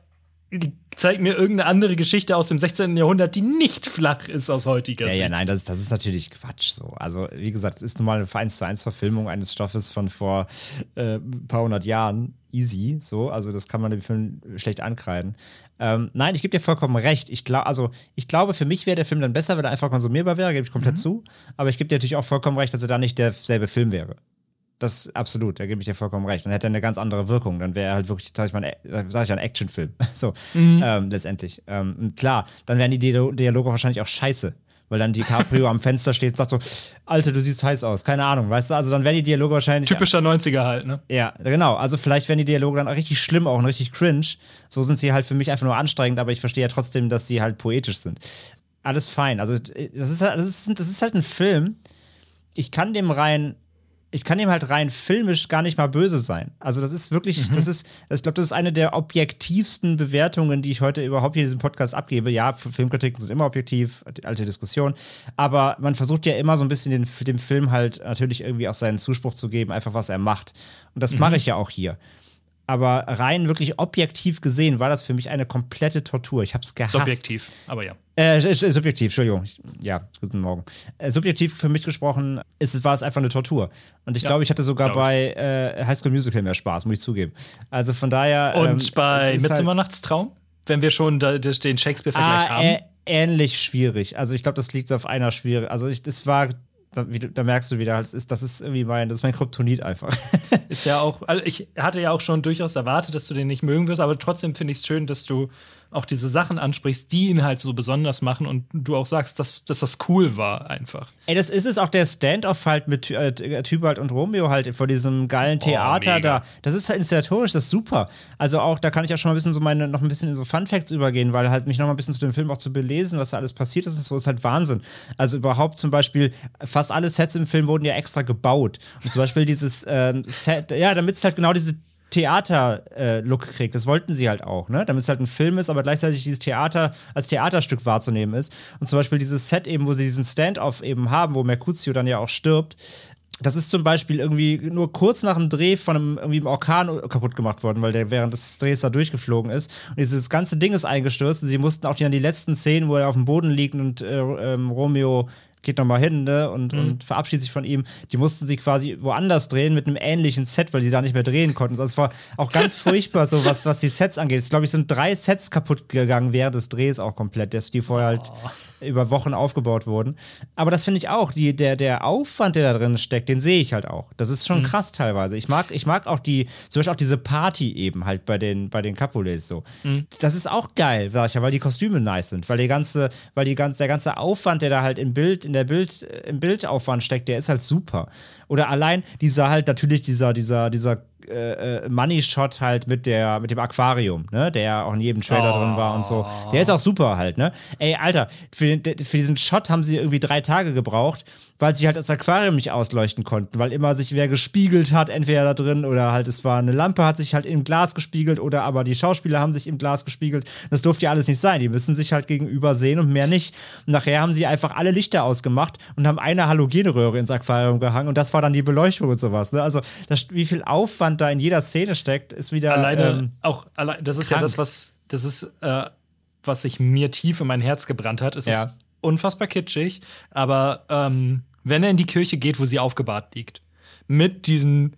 [SPEAKER 2] zeig mir irgendeine andere Geschichte aus dem sechzehnten. Jahrhundert, die nicht flach ist aus heutiger
[SPEAKER 3] ja,
[SPEAKER 2] Sicht.
[SPEAKER 3] Ja, nein, das, das ist natürlich Quatsch. So. Also, wie gesagt, es ist nun mal eine eins zu eins Verfilmung eines Stoffes von vor äh, ein paar hundert Jahren. Easy, so. Also, das kann man dem Film schlecht ankreiden. Ähm, nein, ich gebe dir vollkommen recht. Ich, glaub, also, ich glaube, für mich wäre der Film dann besser, wenn er einfach konsumierbar wäre, gebe ich komplett mhm. zu. Aber ich gebe dir natürlich auch vollkommen recht, dass er da nicht derselbe Film wäre. Das absolut, da gebe ich dir vollkommen recht. Dann hätte er eine ganz andere Wirkung. Dann wäre er halt wirklich, sag ich mal, ein, sag ich, ein Actionfilm. So, mhm. ähm, letztendlich. Ähm, und klar, dann wären die Dialoge wahrscheinlich auch scheiße. Weil dann DiCaprio am Fenster steht und sagt so, Alter, du siehst heiß aus. Keine Ahnung, weißt du? Also dann wären die Dialoge wahrscheinlich.
[SPEAKER 2] Typischer neunziger halt, ne?
[SPEAKER 3] Ja, genau. Also vielleicht wären die Dialoge dann auch richtig schlimm, auch und richtig cringe. So sind sie halt für mich einfach nur anstrengend, aber ich verstehe ja trotzdem, dass sie halt poetisch sind. Alles fein. Also das ist, das ist, das ist halt ein Film. Ich kann dem rein Ich kann ihm halt rein filmisch gar nicht mal böse sein. Also das ist wirklich, mhm. das ist, ich glaube, das ist eine der objektivsten Bewertungen, die ich heute überhaupt hier in diesem Podcast abgebe. Ja, Filmkritiken sind immer objektiv, alte Diskussion. Aber man versucht ja immer so ein bisschen den, dem Film halt natürlich irgendwie auch seinen Zuspruch zu geben, einfach was er macht. Und das mhm. mache ich ja auch hier. Aber rein wirklich objektiv gesehen war das für mich eine komplette Tortur. Ich hab's gehasst.
[SPEAKER 2] Subjektiv, aber ja.
[SPEAKER 3] Äh, subjektiv, Entschuldigung. Ja, guten Morgen. Äh, subjektiv für mich gesprochen ist, war es einfach eine Tortur. Und ich ja, glaube, ich hatte sogar bei äh, High School Musical mehr Spaß, muss ich zugeben. Also von daher.
[SPEAKER 2] Und
[SPEAKER 3] ähm,
[SPEAKER 2] bei Midsommernachtstraum? Wenn wir schon da, den Shakespeare-Vergleich ah, haben? Äh,
[SPEAKER 3] ähnlich schwierig. Also ich glaube, das liegt so auf einer schwierig. Also ich, das war. Da, wie, da merkst du wieder, das ist, das ist irgendwie mein, das ist mein Kryptonit einfach.
[SPEAKER 2] Ist ja auch, also ich hatte ja auch schon durchaus erwartet, dass du den nicht mögen wirst, aber trotzdem finde ich es schön, dass du auch diese Sachen ansprichst, die ihn halt so besonders machen und du auch sagst, dass, dass das cool war einfach.
[SPEAKER 3] Ey, das ist es auch der Stand-off halt mit äh, Tybalt und Romeo halt vor diesem geilen Theater oh, da. Das ist halt inszenatorisch, das ist super. Also auch, da kann ich auch schon mal ein bisschen so meine, noch ein bisschen in so Fun-Facts übergehen, weil halt mich noch mal ein bisschen zu dem Film auch zu belesen, was da alles passiert ist und so, ist halt Wahnsinn. Also überhaupt zum Beispiel, fast alle Sets im Film wurden ja extra gebaut. Und zum Beispiel dieses ähm, Set, ja, damit es halt genau diese Theater-Look äh, kriegt. Das wollten sie halt auch, ne? Damit es halt ein Film ist, aber gleichzeitig dieses Theater als Theaterstück wahrzunehmen ist. Und zum Beispiel dieses Set eben, wo sie diesen Stand-off eben haben, wo Mercutio dann ja auch stirbt, das ist zum Beispiel irgendwie nur kurz nach dem Dreh von einem, irgendwie einem Orkan kaputt gemacht worden, weil der während des Drehs da durchgeflogen ist. Und dieses ganze Ding ist eingestürzt und sie mussten auch die, die letzten Szenen, wo er auf dem Boden liegt und äh, ähm, Romeo geht noch mal hin, ne, und, mhm. und verabschiedet sich von ihm. Die mussten sie quasi woanders drehen mit einem ähnlichen Set, weil sie da nicht mehr drehen konnten. Also es war auch ganz furchtbar, so was, was die Sets angeht. Es, glaube ich, sind drei Sets kaputt gegangen während des Drehs auch komplett, die vorher halt oh. über Wochen aufgebaut wurden. Aber das finde ich auch, die, der, der Aufwand, der da drin steckt, den sehe ich halt auch. Das ist schon mhm. krass teilweise. Ich mag, ich mag auch die, zum Beispiel auch diese Party eben halt bei den, bei den Capulets so. Mhm. Das ist auch geil, sag ich ja, weil die Kostüme nice sind, weil die ganze, weil die ganze, der ganze Aufwand, der da halt im Bild, in der Bild, im Bildaufwand steckt, der ist halt super. Oder allein dieser halt natürlich dieser, dieser, dieser äh, Money-Shot halt mit der, mit dem Aquarium, ne, der auch in jedem Trailer oh. drin war und so. Der ist auch super halt, ne? Ey, Alter, für, den, für diesen Shot haben sie irgendwie drei Tage gebraucht, weil sie halt das Aquarium nicht ausleuchten konnten, weil immer sich wer gespiegelt hat, entweder da drin oder halt es war eine Lampe, hat sich halt im Glas gespiegelt oder aber die Schauspieler haben sich im Glas gespiegelt. Das durfte ja alles nicht sein. Die müssen sich halt gegenüber sehen und mehr nicht. Und nachher haben sie einfach alle Lichter ausgemacht und haben eine Halogenröhre ins Aquarium gehangen und das war dann die Beleuchtung und sowas. Ne? Also das, wie viel Aufwand da in jeder Szene steckt, ist wieder
[SPEAKER 2] alleine
[SPEAKER 3] ähm,
[SPEAKER 2] auch allein, das ist krank. Ja das, was das ist, äh, was sich mir tief in mein Herz gebrannt hat. Es ja. ist unfassbar kitschig, aber ähm, wenn er in die Kirche geht, wo sie aufgebahrt liegt, mit diesen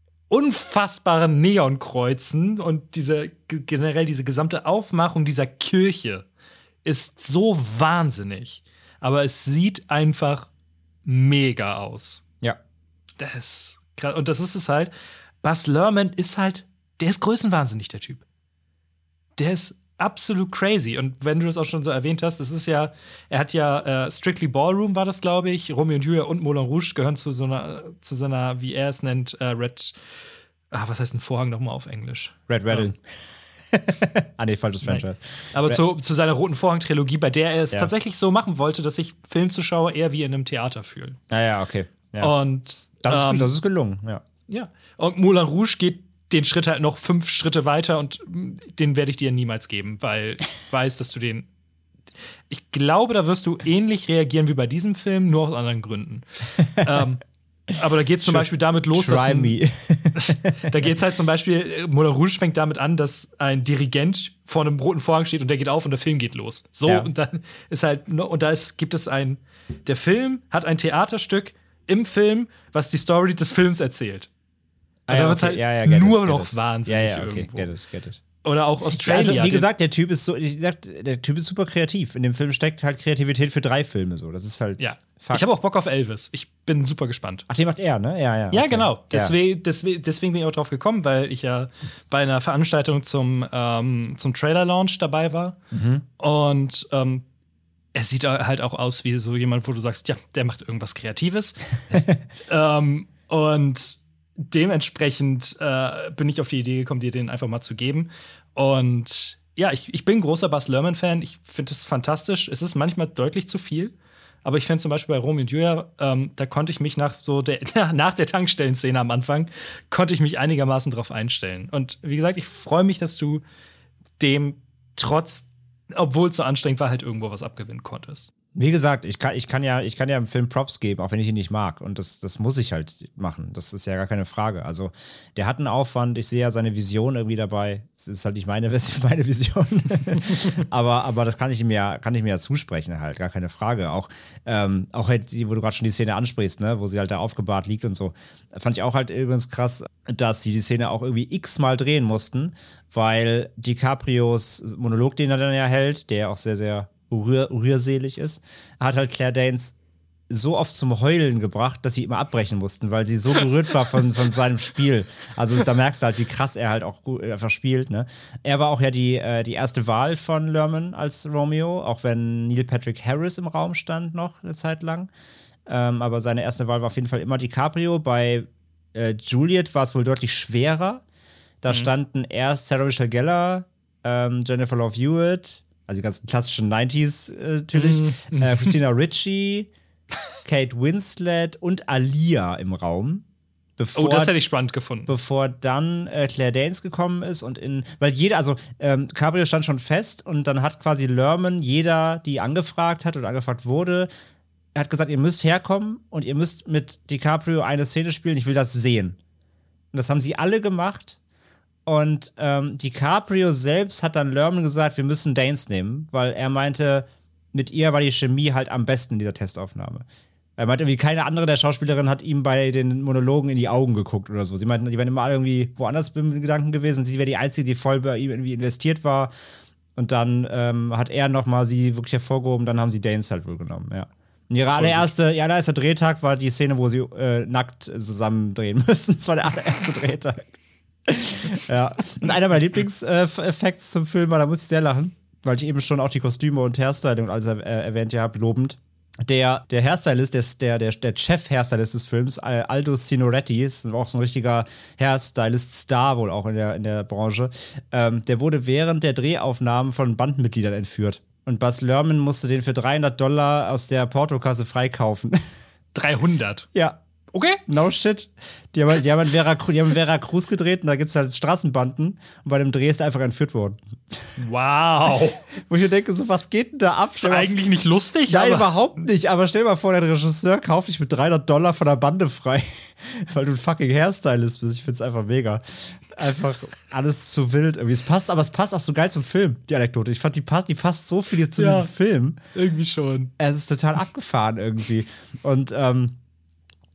[SPEAKER 2] unfassbaren Neonkreuzen und diese generell diese gesamte Aufmachung dieser Kirche ist so wahnsinnig. Aber es sieht einfach mega aus.
[SPEAKER 3] Ja.
[SPEAKER 2] Das ist krass. Und das ist es halt. Baz Luhrmann ist halt, der ist größenwahnsinnig, der Typ. Der ist absolut crazy. Und wenn du das auch schon so erwähnt hast, das ist ja, er hat ja äh, Strictly Ballroom war das, glaube ich. Romeo und Julia und Moulin Rouge gehören zu so einer, zu so einer, wie er es nennt, äh, Red, ah, was heißt ein Vorhang nochmal auf Englisch?
[SPEAKER 3] Red Wedding. ah, nee, falsches Franchise.
[SPEAKER 2] Aber
[SPEAKER 3] Red
[SPEAKER 2] zu, zu seiner Roten Vorhang-Trilogie, bei der er es
[SPEAKER 3] ja.
[SPEAKER 2] tatsächlich so machen wollte, dass sich Filmzuschauer eher wie in einem Theater fühlen.
[SPEAKER 3] Ah, ja, okay. Ja.
[SPEAKER 2] Und
[SPEAKER 3] das, ist,
[SPEAKER 2] ähm,
[SPEAKER 3] das ist gelungen, ja.
[SPEAKER 2] Ja. Und Moulin Rouge geht den Schritt halt noch fünf Schritte weiter und den werde ich dir niemals geben, weil ich weiß, dass du den. Ich glaube, da wirst du ähnlich reagieren wie bei diesem Film, nur aus anderen Gründen. ähm, aber da geht es zum Beispiel damit los,
[SPEAKER 3] Try
[SPEAKER 2] dass ein,
[SPEAKER 3] me.
[SPEAKER 2] da geht es halt zum Beispiel, Moulin Rouge fängt damit an, dass ein Dirigent vor einem roten Vorhang steht und der geht auf und der Film geht los. So,
[SPEAKER 3] ja.
[SPEAKER 2] und dann ist halt, und da ist, gibt es ein, der Film hat ein Theaterstück im Film, was die Story des Films erzählt. Und
[SPEAKER 3] Ah, ja,
[SPEAKER 2] da wird es
[SPEAKER 3] okay.
[SPEAKER 2] halt
[SPEAKER 3] ja, ja,
[SPEAKER 2] nur
[SPEAKER 3] it,
[SPEAKER 2] noch
[SPEAKER 3] it.
[SPEAKER 2] wahnsinnig
[SPEAKER 3] ja, ja, okay.
[SPEAKER 2] irgendwo.
[SPEAKER 3] Get it, get it.
[SPEAKER 2] Oder auch Australia.
[SPEAKER 3] Also, wie
[SPEAKER 2] den-
[SPEAKER 3] gesagt, der Typ ist so, ich sag, der Typ ist super kreativ. In dem Film steckt halt Kreativität für drei Filme so. Das ist halt.
[SPEAKER 2] Ja.
[SPEAKER 3] Fakt.
[SPEAKER 2] Ich habe auch Bock auf Elvis. Ich bin super gespannt.
[SPEAKER 3] Ach, den macht er, ne? Ja, ja.
[SPEAKER 2] Ja,
[SPEAKER 3] okay.
[SPEAKER 2] genau.
[SPEAKER 3] Ja.
[SPEAKER 2] Deswegen, deswegen, deswegen bin ich auch drauf gekommen, weil ich ja bei einer Veranstaltung zum, ähm, zum Trailer-Launch dabei war.
[SPEAKER 3] Mhm.
[SPEAKER 2] Und ähm, er sieht halt auch aus wie so jemand, wo du sagst, ja, der macht irgendwas Kreatives. ähm, und dementsprechend äh, bin ich auf die Idee gekommen, dir den einfach mal zu geben. Und ja, ich, ich bin großer Baz Luhrmann-Fan. Ich finde es fantastisch. Es ist manchmal deutlich zu viel. Aber ich finde zum Beispiel bei Romeo und Julia, ähm, da konnte ich mich nach so der, nach der Tankstellenszene am Anfang, konnte ich mich einigermaßen drauf einstellen. Und wie gesagt, ich freue mich, dass du dem trotz, obwohl es so anstrengend war, halt irgendwo was abgewinnen konntest.
[SPEAKER 3] Wie gesagt, ich kann, ich kann ja, ich kann ja im Film Props geben, auch wenn ich ihn nicht mag. Und das, das muss ich halt machen. Das ist ja gar keine Frage. Also, der hat einen Aufwand. Ich sehe ja seine Vision irgendwie dabei. Das ist halt nicht meine, meine Vision. aber, aber das kann ich ihm ja, kann ich mir ja zusprechen, halt. Gar keine Frage. Auch, ähm, auch halt, die, wo du gerade schon die Szene ansprichst, ne, wo sie halt da aufgebahrt liegt und so. Fand ich auch halt übrigens krass, dass sie die Szene auch irgendwie x-mal drehen mussten, weil DiCaprios Monolog, den er dann ja hält, der auch sehr, sehr Rühr, rührselig ist, hat halt Claire Danes so oft zum Heulen gebracht, dass sie immer abbrechen mussten, weil sie so gerührt war von, von seinem Spiel. Also da merkst du halt, wie krass er halt auch gut, einfach spielt. Ne? Er war auch ja die, äh, die erste Wahl von Luhrmann als Romeo, auch wenn Neil Patrick Harris im Raum stand noch eine Zeit lang. Ähm, aber seine erste Wahl war auf jeden Fall immer DiCaprio. Bei äh, Juliet war es wohl deutlich schwerer. Da mhm. standen erst Sarah Michelle Gellar, ähm, Jennifer Love Hewitt, also die ganzen klassischen neunziger äh, natürlich,
[SPEAKER 2] Mm,
[SPEAKER 3] äh, Christina Ricci, Kate Winslet und Aaliyah im Raum. Bevor,
[SPEAKER 2] oh, das hätte ich spannend gefunden.
[SPEAKER 3] Bevor dann äh, Claire Danes gekommen ist und in, weil jeder, also ähm, Cabrio stand schon fest und dann hat quasi Luhrmann jeder, die angefragt hat oder angefragt wurde, er hat gesagt, ihr müsst herkommen und ihr müsst mit DiCaprio eine Szene spielen, ich will das sehen. Und das haben sie alle gemacht. Und ähm, DiCaprio selbst hat dann Luhrmann gesagt, wir müssen Danes nehmen, weil er meinte, mit ihr war die Chemie halt am besten in dieser Testaufnahme. Er meinte irgendwie, keine andere der Schauspielerinnen hat ihm bei den Monologen in die Augen geguckt oder so. Sie meinten, die wären immer alle irgendwie woanders im Gedanken gewesen. Sie wäre die Einzige, die voll bei ihm irgendwie investiert war. Und dann ähm, hat er nochmal sie wirklich hervorgehoben, dann haben sie Danes halt wohl genommen, ja. Und ihre allererste, ihr allererster Drehtag war die Szene, wo sie äh, nackt zusammen drehen müssen. Das war der allererste Drehtag. Ja. Und einer meiner Lieblingseffekte zum Film war, da muss ich sehr lachen, weil ich eben schon auch die Kostüme und Hairstyling und alles er äh, erwähnt habe, lobend. Der, der Hairstylist, der, der, der Chef-Hairstylist des Films, Aldo Signoretti, ist auch so ein richtiger Hairstylist-Star wohl auch in der, in der Branche, ähm, der wurde während der Drehaufnahmen von Bandenmitgliedern entführt. Und Baz Luhrmann musste den für dreihundert Dollar aus der Portokasse freikaufen.
[SPEAKER 2] dreihundert?
[SPEAKER 3] Ja.
[SPEAKER 2] Okay.
[SPEAKER 3] No shit. Die haben, die haben in Veracruz, die haben in Veracruz gedreht und da gibt es halt Straßenbanden und bei dem Dreh ist er einfach entführt worden.
[SPEAKER 2] Wow.
[SPEAKER 3] Wo ich mir denke, so, was geht denn da ab?
[SPEAKER 2] Ist eigentlich nicht lustig,
[SPEAKER 3] Nein,
[SPEAKER 2] aber
[SPEAKER 3] überhaupt nicht. Aber stell dir mal vor, der Regisseur kauft dich mit dreihundert Dollar von der Bande frei, weil du ein fucking Hairstylist bist. Ich find's einfach mega. Einfach alles zu wild. Irgendwie. Es passt, aber es passt auch so geil zum Film, die Anekdote. Ich fand, die passt, die passt so viel zu
[SPEAKER 2] Ja.
[SPEAKER 3] diesem Film.
[SPEAKER 2] irgendwie schon.
[SPEAKER 3] Es ist total abgefahren irgendwie. Und ähm,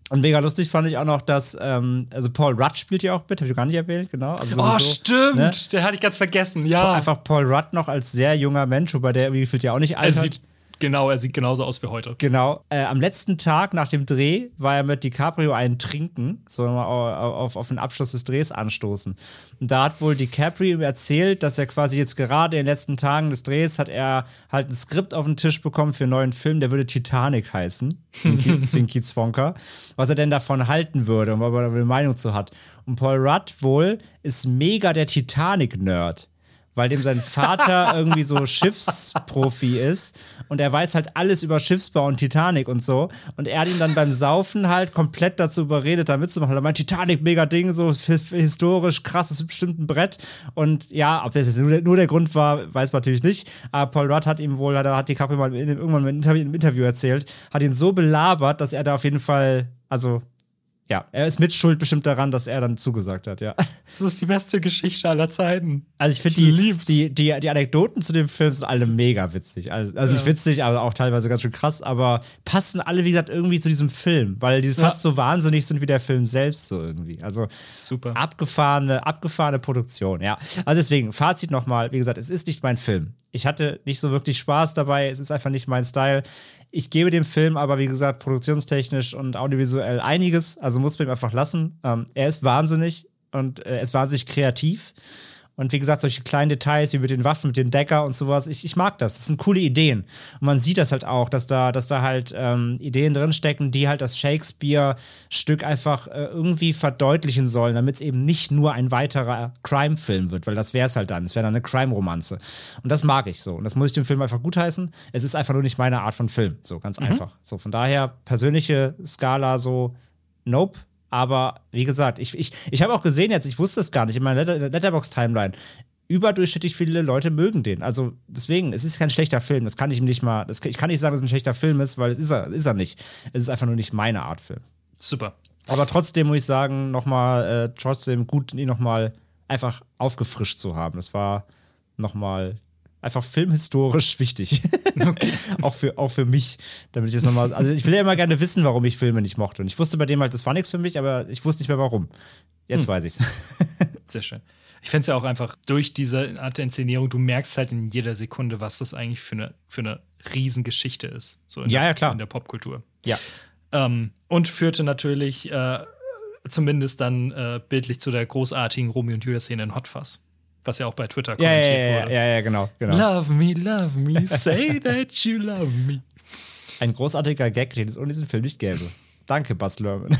[SPEAKER 3] Und mega lustig fand ich auch noch, dass, ähm, also Paul Rudd spielt ja auch mit, habe ich gar nicht erwähnt, genau. Also
[SPEAKER 2] oh,
[SPEAKER 3] sowieso,
[SPEAKER 2] stimmt,
[SPEAKER 3] ne?
[SPEAKER 2] Den hatte ich ganz vergessen, ja.
[SPEAKER 3] Einfach Paul Rudd noch als sehr junger Mensch, wobei der irgendwie gefühlt ja auch nicht alt
[SPEAKER 2] er
[SPEAKER 3] hat.
[SPEAKER 2] sieht, Genau, er sieht genauso aus wie heute.
[SPEAKER 3] Genau. Äh, am letzten Tag nach dem Dreh war er mit DiCaprio einen trinken, so mal auf, auf den Abschluss des Drehs anstoßen. Und da hat wohl DiCaprio ihm erzählt, dass er quasi jetzt gerade in den letzten Tagen des Drehs hat er halt ein Skript auf den Tisch bekommen für einen neuen Film, der würde Titanic heißen. Zwinky, Zwinky Zwonker. Was er denn davon halten würde und ob er eine Meinung zu hat. Und Paul Rudd wohl ist mega der Titanic-Nerd. Weil dem sein Vater irgendwie so Schiffsprofi ist und er weiß halt alles über Schiffsbau und Titanic und so. Und er hat ihn dann beim Saufen halt komplett dazu überredet, da mitzumachen. Er meint, Titanic, mega Ding, so historisch krass, das ist bestimmt ein Brett. Und ja, ob das jetzt nur der, nur der Grund war, weiß man natürlich nicht. Aber Paul Rudd hat ihm wohl, hat, hat DiCaprio mal in, irgendwann im Interview, im Interview erzählt, hat ihn so belabert, dass er da auf jeden Fall, also ja, er ist mitschuld bestimmt daran, dass er dann zugesagt hat, ja.
[SPEAKER 2] Das ist die beste Geschichte aller Zeiten.
[SPEAKER 3] Also ich finde, die, die, die, die Anekdoten zu dem Film sind alle mega witzig. Also, also nicht witzig, aber auch teilweise ganz schön krass, aber passen alle, wie gesagt, irgendwie zu diesem Film, weil die fast ja. so wahnsinnig sind wie der Film selbst so irgendwie. Also
[SPEAKER 2] super.
[SPEAKER 3] Abgefahrene, abgefahrene Produktion, ja. Also deswegen, Fazit nochmal, wie gesagt, es ist nicht mein Film. Ich hatte nicht so wirklich Spaß dabei, es ist einfach nicht mein Style. Ich gebe dem Film aber, wie gesagt, produktionstechnisch und audiovisuell einiges, also muss man ihm einfach lassen. Ähm, er ist wahnsinnig und äh, er ist wahnsinnig kreativ. Und wie gesagt, solche kleinen Details wie mit den Waffen, mit den Decker und sowas, ich, ich mag das. Das sind coole Ideen. Und man sieht das halt auch, dass da, dass da halt ähm, Ideen drinstecken, die halt das Shakespeare-Stück einfach äh, irgendwie verdeutlichen sollen, damit es eben nicht nur ein weiterer Crime-Film wird, weil das wäre es halt dann. Es wäre dann eine Crime-Romanze. Und das mag ich so. Und das muss ich dem Film einfach gutheißen. Es ist einfach nur nicht meine Art von Film. So, ganz mhm. einfach. So, von daher, persönliche Skala so, nope. Aber wie gesagt, ich, ich, ich habe auch gesehen jetzt, ich wusste es gar nicht, in meiner Letter- Letterboxd-Timeline, überdurchschnittlich viele Leute mögen den. Also deswegen, es ist kein schlechter Film. Das kann ich ihm nicht mal, das, ich kann nicht sagen, dass es ein schlechter Film ist, weil es ist er, ist er nicht. Es ist einfach nur nicht meine Art Film.
[SPEAKER 2] Super.
[SPEAKER 3] Aber trotzdem muss ich sagen, nochmal, äh, trotzdem gut, ihn nochmal einfach aufgefrischt zu haben. Das war nochmal einfach filmhistorisch wichtig. Okay. auch, für, auch für mich. Damit ich jetzt nochmal. Also, ich will ja immer gerne wissen, warum ich Filme nicht mochte. Und ich wusste bei dem halt, das war nichts für mich, aber ich wusste nicht mehr warum. Jetzt hm. weiß ich's.
[SPEAKER 2] Sehr schön. Ich finde es ja auch einfach durch diese Art der Inszenierung, du merkst halt in jeder Sekunde, was das eigentlich für eine, für eine Riesengeschichte ist. So in
[SPEAKER 3] ja,
[SPEAKER 2] der,
[SPEAKER 3] ja, klar.
[SPEAKER 2] In der Popkultur.
[SPEAKER 3] Ja.
[SPEAKER 2] Ähm, und führte natürlich äh, zumindest dann äh, bildlich zu der großartigen Romeo und Julia-Szene in Hot Fuzz. Was ja auch bei Twitter kommentiert
[SPEAKER 3] ja, ja, ja,
[SPEAKER 2] wurde.
[SPEAKER 3] Ja, ja, genau, genau.
[SPEAKER 2] Love me, love me, say that you love me.
[SPEAKER 3] Ein großartiger Gag, den es ohne diesen Film nicht gäbe. Danke, Baz Luhrmann.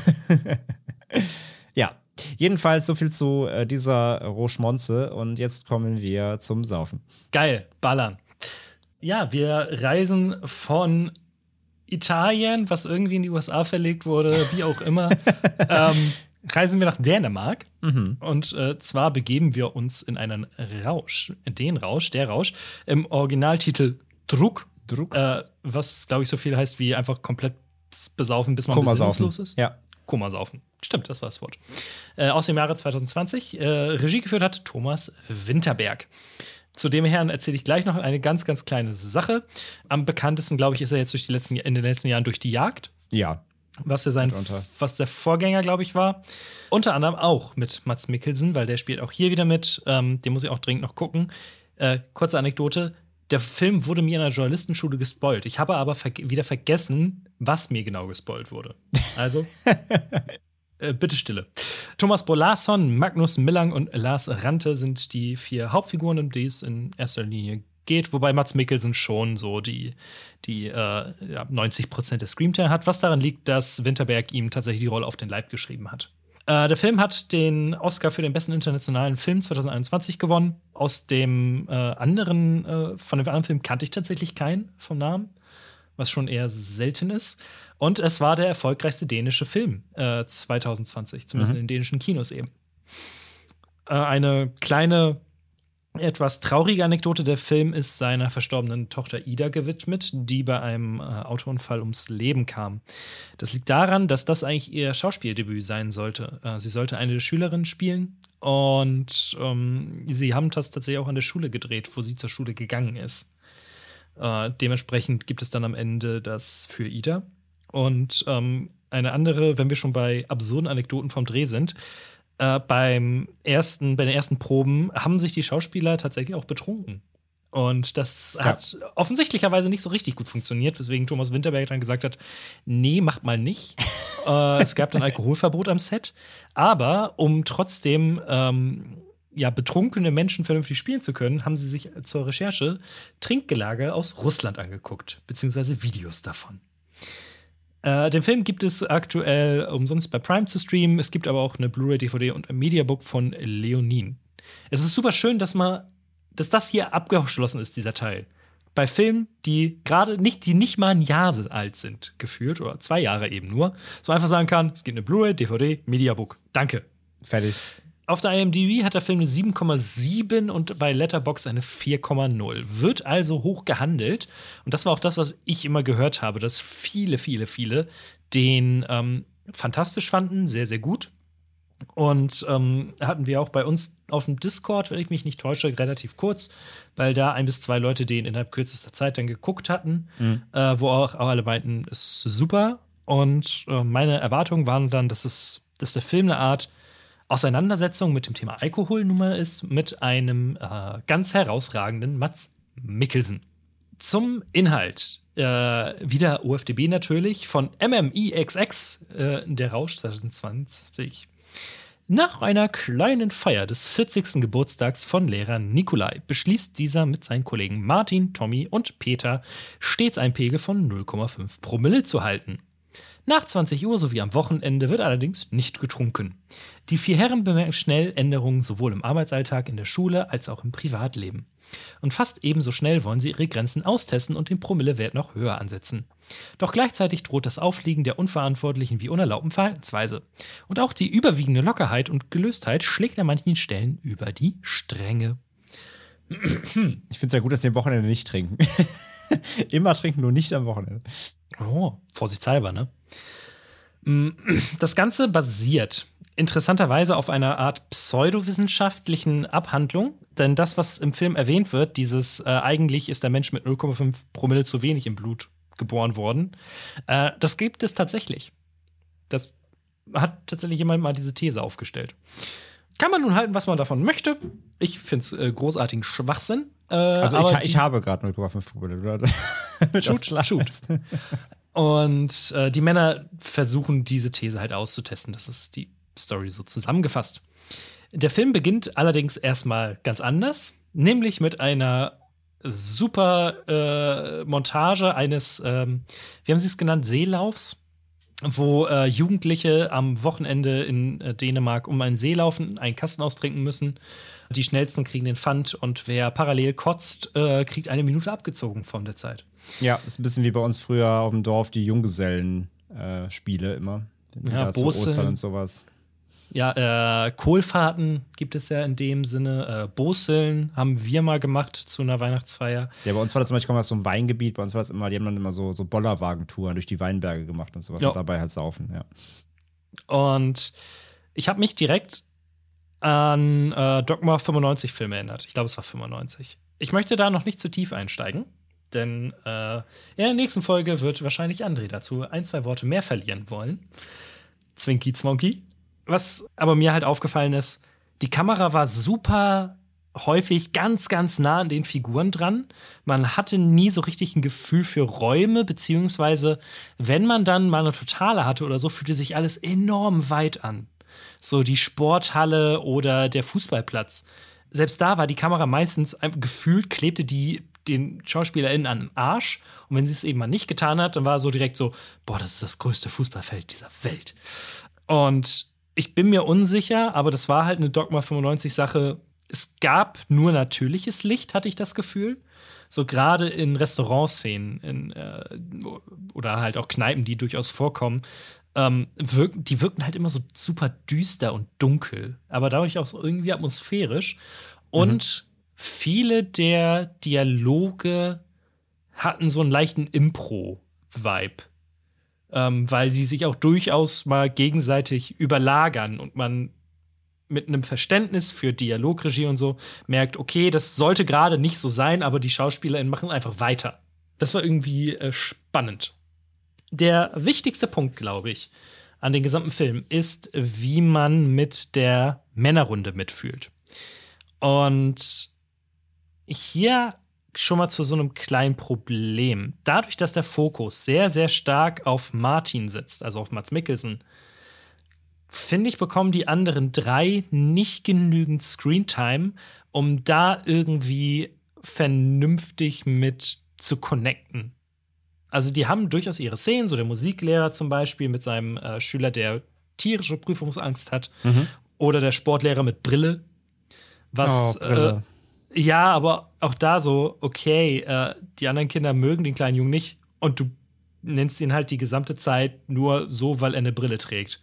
[SPEAKER 3] Ja, jedenfalls so viel zu äh, dieser Rochemonze. Und jetzt kommen wir zum Saufen.
[SPEAKER 2] Geil, ballern. Ja, wir reisen von Italien, was irgendwie in die U S A verlegt wurde, wie auch immer, ähm, reisen wir nach Dänemark. Mhm. Und äh, zwar begeben wir uns in einen Rausch. Den Rausch, der Rausch. Im Originaltitel Druck.
[SPEAKER 3] Druck.
[SPEAKER 2] Äh, was, glaube ich, so viel heißt wie einfach komplett besaufen, bis man besinnungslos ist.
[SPEAKER 3] Ja.
[SPEAKER 2] Komasaufen. Stimmt, das war das Wort. Äh, aus dem Jahre zwanzig zwanzig. Äh, Regie geführt hat Thomas Winterberg. Zu dem Herrn erzähle ich gleich noch eine ganz, ganz kleine Sache. Am bekanntesten, glaube ich, ist er jetzt durch die letzten, in den letzten Jahren durch die Jagd.
[SPEAKER 3] Ja.
[SPEAKER 2] Was ja sein, was der Vorgänger, glaube ich, war. Unter anderem auch mit Mads Mikkelsen, weil der spielt auch hier wieder mit. Ähm, den muss ich auch dringend noch gucken. Äh, kurze Anekdote. Der Film wurde mir in einer Journalistenschule gespoilt. Ich habe aber ver- wieder vergessen, was mir genau gespoilt wurde. Also, äh, bitte Stille. Thomas Brolason, Magnus Millang und Lars Rante sind die vier Hauptfiguren, um die es in erster Linie geht. Wobei Mads Mikkelsen schon so die, die äh, ja, neunzig Prozent der Screamtime hat. Was daran liegt, dass Winterberg ihm tatsächlich die Rolle auf den Leib geschrieben hat. Der Film hat den Oscar für den besten internationalen Film zwanzig einundzwanzig gewonnen. Aus dem äh, anderen, äh, von dem anderen Film kannte ich tatsächlich keinen vom Namen, was schon eher selten ist. Und es war der erfolgreichste dänische Film äh, zwanzig zwanzig, zumindest mhm. in den dänischen Kinos eben. Äh, eine kleine, etwas traurige Anekdote: Der Film ist seiner verstorbenen Tochter Ida gewidmet, die bei einem äh, Autounfall ums Leben kam. Das liegt daran, dass das eigentlich ihr Schauspieldebüt sein sollte. Äh, sie sollte eine der Schülerinnen spielen und ähm, sie haben das tatsächlich auch an der Schule gedreht, wo sie zur Schule gegangen ist. Äh, dementsprechend gibt es dann am Ende das für Ida. Und ähm, eine andere, wenn wir schon bei absurden Anekdoten vom Dreh sind. Äh, beim ersten, bei den ersten Proben haben sich die Schauspieler tatsächlich auch betrunken. Und das ja. hat offensichtlicherweise nicht so richtig gut funktioniert, weswegen Thomas Winterberg dann gesagt hat, nee, macht mal nicht. äh, es gab dann Alkoholverbot am Set. Aber um trotzdem ähm, ja, betrunkene Menschen vernünftig spielen zu können, haben sie sich zur Recherche Trinkgelage aus Russland angeguckt, beziehungsweise Videos davon. Äh, den Film gibt es aktuell umsonst bei Prime zu streamen. Es gibt aber auch eine Blu-ray, D V D und ein Mediabook von Leonin. Es ist super schön, dass man dass das hier abgeschlossen ist, dieser Teil. Bei Filmen, die gerade nicht, die nicht mal ein Jahr alt sind, gefühlt, oder zwei Jahre eben nur, so einfach sagen kann, es gibt eine Blu-ray, D V D, Mediabook. Danke.
[SPEAKER 3] Fertig.
[SPEAKER 2] Auf der I M D B hat der Film eine sieben Komma sieben und bei Letterboxd eine vier Komma null. Wird also hoch gehandelt. Und das war auch das, was ich immer gehört habe, dass viele, viele, viele den ähm, fantastisch fanden, sehr, sehr gut. Und ähm, hatten wir auch bei uns auf dem Discord, wenn ich mich nicht täusche, relativ kurz, weil da ein bis zwei Leute den innerhalb kürzester Zeit dann geguckt hatten, mhm. äh, wo auch, auch alle meinten, ist super. Und äh, meine Erwartungen waren dann, dass, es, dass der Film eine Art Auseinandersetzung mit dem Thema Alkohol nun mal ist, mit einem äh, ganz herausragenden Mads Mikkelsen. Zum Inhalt. Äh, wieder O F D B natürlich, von M M I X X, äh, der Rausch zwanzig zwanzig. Nach einer kleinen Feier des vierzigsten Geburtstags von Lehrer Nikolai beschließt dieser mit seinen Kollegen Martin, Tommy und Peter stets einen Pegel von null Komma fünf Promille zu halten. Nach zwanzig Uhr sowie am Wochenende wird allerdings nicht getrunken. Die vier Herren bemerken schnell Änderungen sowohl im Arbeitsalltag, in der Schule als auch im Privatleben. Und fast ebenso schnell wollen sie ihre Grenzen austesten und den Promillewert noch höher ansetzen. Doch gleichzeitig droht das Aufliegen der unverantwortlichen wie unerlaubten Verhaltensweise. Und auch die überwiegende Lockerheit und Gelöstheit schlägt an manchen Stellen über die Stränge.
[SPEAKER 3] Ich finde es ja gut, dass sie am Wochenende nicht trinken. Immer trinken, nur nicht am Wochenende.
[SPEAKER 2] Oh, vorsichtshalber, ne? Das Ganze basiert interessanterweise auf einer Art pseudowissenschaftlichen Abhandlung. Denn das, was im Film erwähnt wird, dieses äh, eigentlich ist der Mensch mit null Komma fünf Promille zu wenig im Blut geboren worden, äh, das gibt es tatsächlich. Das hat tatsächlich jemand mal diese These aufgestellt. Kann man nun halten, was man davon möchte. Ich finde es äh, großartigen Schwachsinn. Äh,
[SPEAKER 3] also ich,
[SPEAKER 2] aber
[SPEAKER 3] ich habe gerade null Komma fünf Promille.
[SPEAKER 2] Shoot, shoot. Und äh, die Männer versuchen, diese These halt auszutesten. Das ist die Story so zusammengefasst. Der Film beginnt allerdings erstmal ganz anders, nämlich mit einer super äh, Montage eines, ähm, wie haben sie es genannt, Seelaufs, wo äh, Jugendliche am Wochenende in äh, Dänemark um einen See laufen, einen Kasten austrinken müssen. Die Schnellsten kriegen den Pfand und wer parallel kotzt, äh, kriegt eine Minute abgezogen von der Zeit.
[SPEAKER 3] Ja, ist ein bisschen wie bei uns früher auf dem Dorf die Junggesellen-Spiele äh, immer.
[SPEAKER 2] Ja, zu
[SPEAKER 3] Ostern und sowas.
[SPEAKER 2] Ja, äh, Kohlfahrten gibt es ja in dem Sinne. Äh, Boseln haben wir mal gemacht zu einer Weihnachtsfeier.
[SPEAKER 3] Ja, bei uns war das zum Beispiel aus so einem Weingebiet. Bei uns war das immer, die haben dann immer so, so Bollerwagentouren durch die Weinberge gemacht und sowas. Ja. Und dabei halt saufen, ja.
[SPEAKER 2] Und ich habe mich direkt an äh, Dogma fünfundneunzig-Film erinnert. Ich glaube, es war fünfundneunzig. Ich möchte da noch nicht zu tief einsteigen, denn äh, in der nächsten Folge wird wahrscheinlich André dazu ein, zwei Worte mehr verlieren wollen. Zwinky Zwonky. Was aber mir halt aufgefallen ist, die Kamera war super häufig ganz, ganz nah an den Figuren dran. Man hatte nie so richtig ein Gefühl für Räume, beziehungsweise wenn man dann mal eine Totale hatte oder so, fühlte sich alles enorm weit an. So die Sporthalle oder der Fußballplatz. Selbst da war die Kamera meistens gefühlt, klebte die den SchauspielerInnen an den Arsch. Und wenn sie es eben mal nicht getan hat, dann war so direkt so, boah, das ist das größte Fußballfeld dieser Welt. Und ich bin mir unsicher, aber das war halt eine Dogma fünfundneunzig-Sache. Es gab nur natürliches Licht, hatte ich das Gefühl. So gerade in Restaurantszenen in, äh, oder halt auch Kneipen, die durchaus vorkommen, ähm, wirk- die wirken halt immer so super düster und dunkel, aber dadurch auch so irgendwie atmosphärisch. Und mhm. viele der Dialoge hatten so einen leichten Impro-Vibe. Ähm, weil sie sich auch durchaus mal gegenseitig überlagern und man mit einem Verständnis für Dialogregie und so merkt, okay, das sollte gerade nicht so sein, aber die SchauspielerInnen machen einfach weiter. Das war irgendwie äh, spannend. Der wichtigste Punkt, glaube ich, an den gesamten Film ist, wie man mit der Männerrunde mitfühlt. Und hier schon mal zu so einem kleinen Problem. Dadurch, dass der Fokus sehr, sehr stark auf Martin sitzt, also auf Mads Mikkelsen, finde ich, bekommen die anderen drei nicht genügend Screentime, um da irgendwie vernünftig mit zu connecten. Also die haben durchaus ihre Szenen, so der Musiklehrer zum Beispiel mit seinem äh, Schüler, der tierische Prüfungsangst hat, mhm. oder der Sportlehrer mit Brille. Was,
[SPEAKER 3] oh, Brille.
[SPEAKER 2] Äh, ja, aber auch da so, okay, äh, die anderen Kinder mögen den kleinen Jungen nicht und du nennst ihn halt die gesamte Zeit nur so, weil er eine Brille trägt.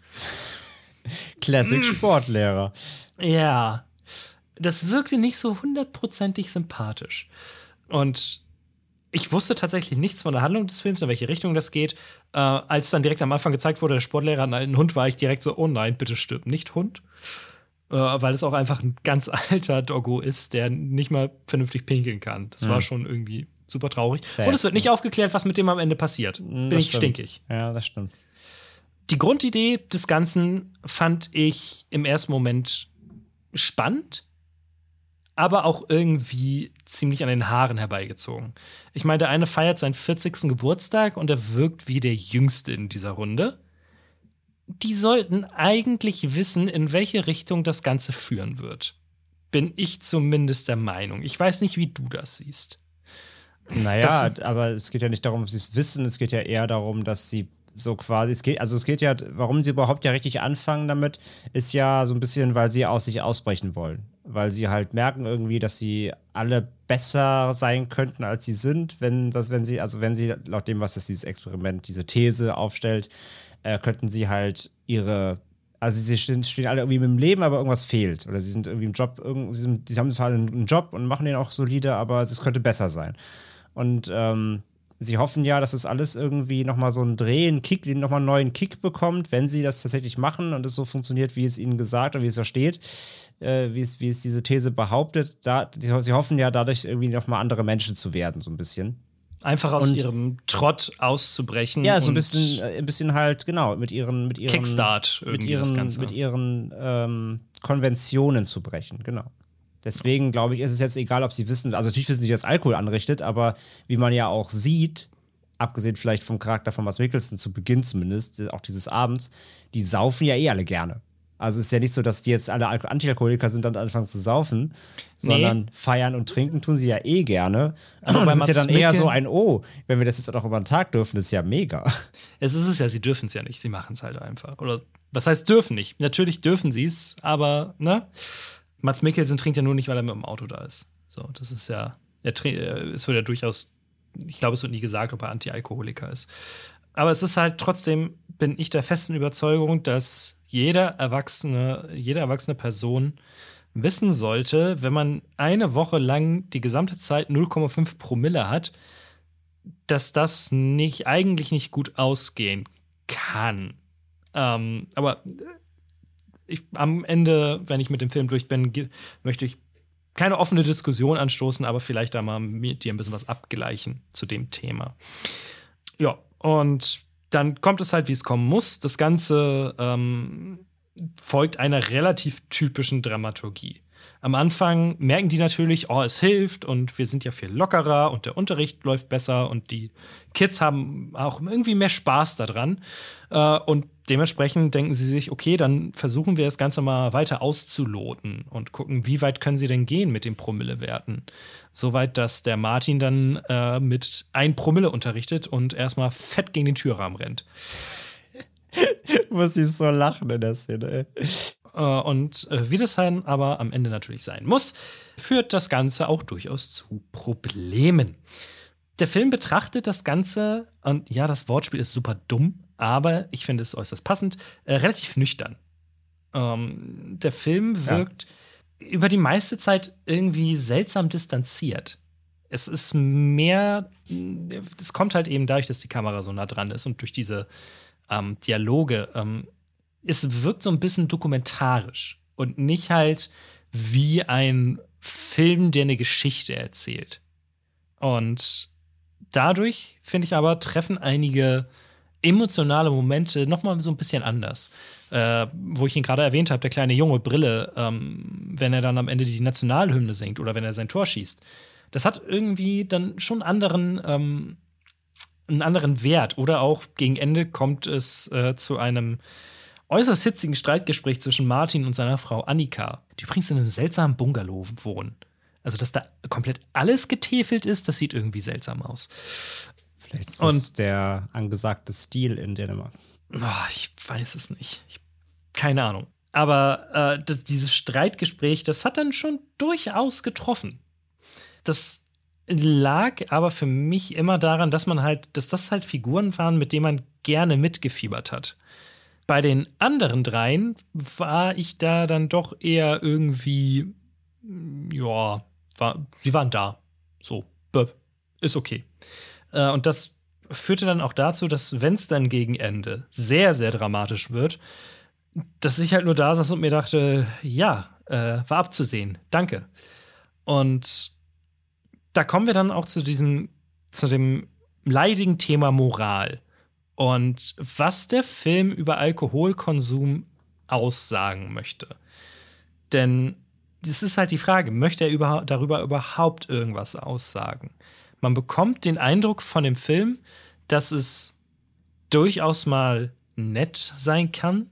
[SPEAKER 3] Classic Sportlehrer.
[SPEAKER 2] Ja, das wirkte nicht so hundertprozentig sympathisch. Und ich wusste tatsächlich nichts von der Handlung des Films, in welche Richtung das geht. Äh, als dann direkt am Anfang gezeigt wurde, der Sportlehrer hat einen alten Hund, war ich direkt so, oh nein, bitte stirb nicht, Hund. Äh, weil es auch einfach ein ganz alter Doggo ist, der nicht mal vernünftig pinkeln kann. Das mhm. war schon irgendwie super traurig. Sad, Und es wird nicht ja. aufgeklärt, was mit dem am Ende passiert. Bin
[SPEAKER 3] das
[SPEAKER 2] ich
[SPEAKER 3] stimmt.
[SPEAKER 2] stinkig.
[SPEAKER 3] Ja, das stimmt.
[SPEAKER 2] Die Grundidee des Ganzen fand ich im ersten Moment spannend, aber auch irgendwie ziemlich an den Haaren herbeigezogen. Ich meine, der eine feiert seinen vierzigsten Geburtstag und er wirkt wie der Jüngste in dieser Runde. Die sollten eigentlich wissen, in welche Richtung das Ganze führen wird. Bin ich zumindest der Meinung. Ich weiß nicht, wie du das siehst.
[SPEAKER 3] Naja, das, aber es geht ja nicht darum, ob sie es wissen, es geht ja eher darum, dass sie so quasi, es geht, also es geht ja, warum sie überhaupt ja richtig anfangen damit, ist ja so ein bisschen, weil sie aus sich ausbrechen wollen. Weil sie halt merken irgendwie, dass sie alle besser sein könnten, als sie sind, wenn das, wenn sie, also wenn sie, laut dem, was das dieses Experiment, diese These aufstellt, äh, könnten sie halt ihre, also sie stehen, stehen alle irgendwie mit dem Leben, aber irgendwas fehlt. Oder sie sind irgendwie im Job, irgend, sie, sind, sie haben zwar einen Job und machen den auch solide, aber es könnte besser sein. Und ähm, sie hoffen ja, dass das alles irgendwie nochmal so einen Dreh, einen Kick, nochmal einen neuen Kick bekommt, wenn sie das tatsächlich machen und es so funktioniert, wie es ihnen gesagt oder wie es da steht, äh, wie, es, wie es diese These behauptet. Da, die, sie hoffen ja dadurch irgendwie nochmal andere Menschen zu werden, so ein bisschen.
[SPEAKER 2] Einfach aus
[SPEAKER 3] und,
[SPEAKER 2] ihrem Trott auszubrechen.
[SPEAKER 3] Ja, so ein bisschen, ein bisschen halt, genau, mit ihren, mit ihren
[SPEAKER 2] Kickstart
[SPEAKER 3] mit ihren,
[SPEAKER 2] das Ganze.
[SPEAKER 3] mit ihren ähm, Konventionen zu brechen, genau. Deswegen glaube ich, ist es jetzt egal, ob sie wissen, also natürlich wissen sie, dass Alkohol anrichtet, aber wie man ja auch sieht, abgesehen vielleicht vom Charakter von Mads Mikkelsen zu Beginn zumindest, auch dieses Abends, die saufen ja eh alle gerne. Also es ist ja nicht so, dass die jetzt alle Antialkoholiker sind und anfangen zu saufen, nee. sondern feiern und trinken tun sie ja eh gerne. Aber und das ist ja dann eher so ein, oh, wenn wir das jetzt auch über den Tag dürfen, ist ja mega.
[SPEAKER 2] Es ist es ja, sie dürfen es ja nicht, sie machen es halt einfach. Oder was heißt dürfen nicht? Natürlich dürfen sie es, aber, ne? Mads Mikkelsen trinkt ja nur nicht, weil er mit dem Auto da ist. So, das ist ja, er es wird ja durchaus, ich glaube, es wird nie gesagt, ob er Anti-Alkoholiker ist. Aber es ist halt trotzdem, bin ich der festen Überzeugung, dass jeder erwachsene, jede erwachsene Person wissen sollte, wenn man eine Woche lang die gesamte Zeit null Komma fünf Promille hat, dass das nicht, eigentlich nicht gut ausgehen kann. Ähm, aber Ich, am Ende, wenn ich mit dem Film durch bin, möchte ich keine offene Diskussion anstoßen, aber vielleicht da mal mit dir ein bisschen was abgleichen zu dem Thema. Ja, und dann kommt es halt, wie es kommen muss. Das Ganze ähm, folgt einer relativ typischen Dramaturgie. Am Anfang merken die natürlich, oh, es hilft und wir sind ja viel lockerer und der Unterricht läuft besser und die Kids haben auch irgendwie mehr Spaß daran. Äh, und dementsprechend denken sie sich, okay, dann versuchen wir das Ganze mal weiter auszuloten und gucken, wie weit können sie denn gehen mit den Promillewerten. Soweit, dass der Martin dann äh, mit ein Promille unterrichtet und erstmal fett gegen den Türrahmen rennt.
[SPEAKER 3] Muss ich so lachen in der Szene, ey.
[SPEAKER 2] Und äh, wie das dann aber am Ende natürlich sein muss, führt das Ganze auch durchaus zu Problemen. Der Film betrachtet das Ganze, und ja, das Wortspiel ist super dumm, aber ich finde es äußerst passend, äh, relativ nüchtern. Ähm, der Film wirkt ja. über die meiste Zeit irgendwie seltsam distanziert. Es ist mehr, es kommt halt eben dadurch, dass die Kamera so nah dran ist und durch diese ähm, Dialoge, ähm, es wirkt so ein bisschen dokumentarisch und nicht halt wie ein Film, der eine Geschichte erzählt. Und dadurch, finde ich aber, treffen einige emotionale Momente noch mal so ein bisschen anders. Äh, wo ich ihn gerade erwähnt habe, der kleine Junge, Brille, ähm, wenn er dann am Ende die Nationalhymne singt oder wenn er sein Tor schießt. Das hat irgendwie dann schon anderen, ähm, einen anderen Wert. Oder auch gegen Ende kommt es äh, zu einem äußerst hitzigen Streitgespräch zwischen Martin und seiner Frau Annika, die übrigens in einem seltsamen Bungalow wohnen. Also, dass da komplett alles getäfelt ist, das sieht irgendwie seltsam aus.
[SPEAKER 3] Vielleicht ist das und, der angesagte Stil in Dänemark.
[SPEAKER 2] Oh, ich weiß es nicht. Ich, keine Ahnung. Aber äh, das, dieses Streitgespräch, das hat dann schon durchaus getroffen. Das lag aber für mich immer daran, dass man halt, dass das halt Figuren waren, mit denen man gerne mitgefiebert hat. Bei den anderen dreien war ich da dann doch eher irgendwie, ja, war, sie waren da. So, ist okay. Äh, und das führte dann auch dazu, dass, wenn es dann gegen Ende sehr, sehr dramatisch wird, dass ich halt nur da saß und mir dachte, ja, äh, war abzusehen, danke. Und da kommen wir dann auch zu diesem, zu dem leidigen Thema Moral. Und was der Film über Alkoholkonsum aussagen möchte. Denn das ist halt die Frage, möchte er über, darüber überhaupt irgendwas aussagen? Man bekommt den Eindruck von dem Film, dass es durchaus mal nett sein kann,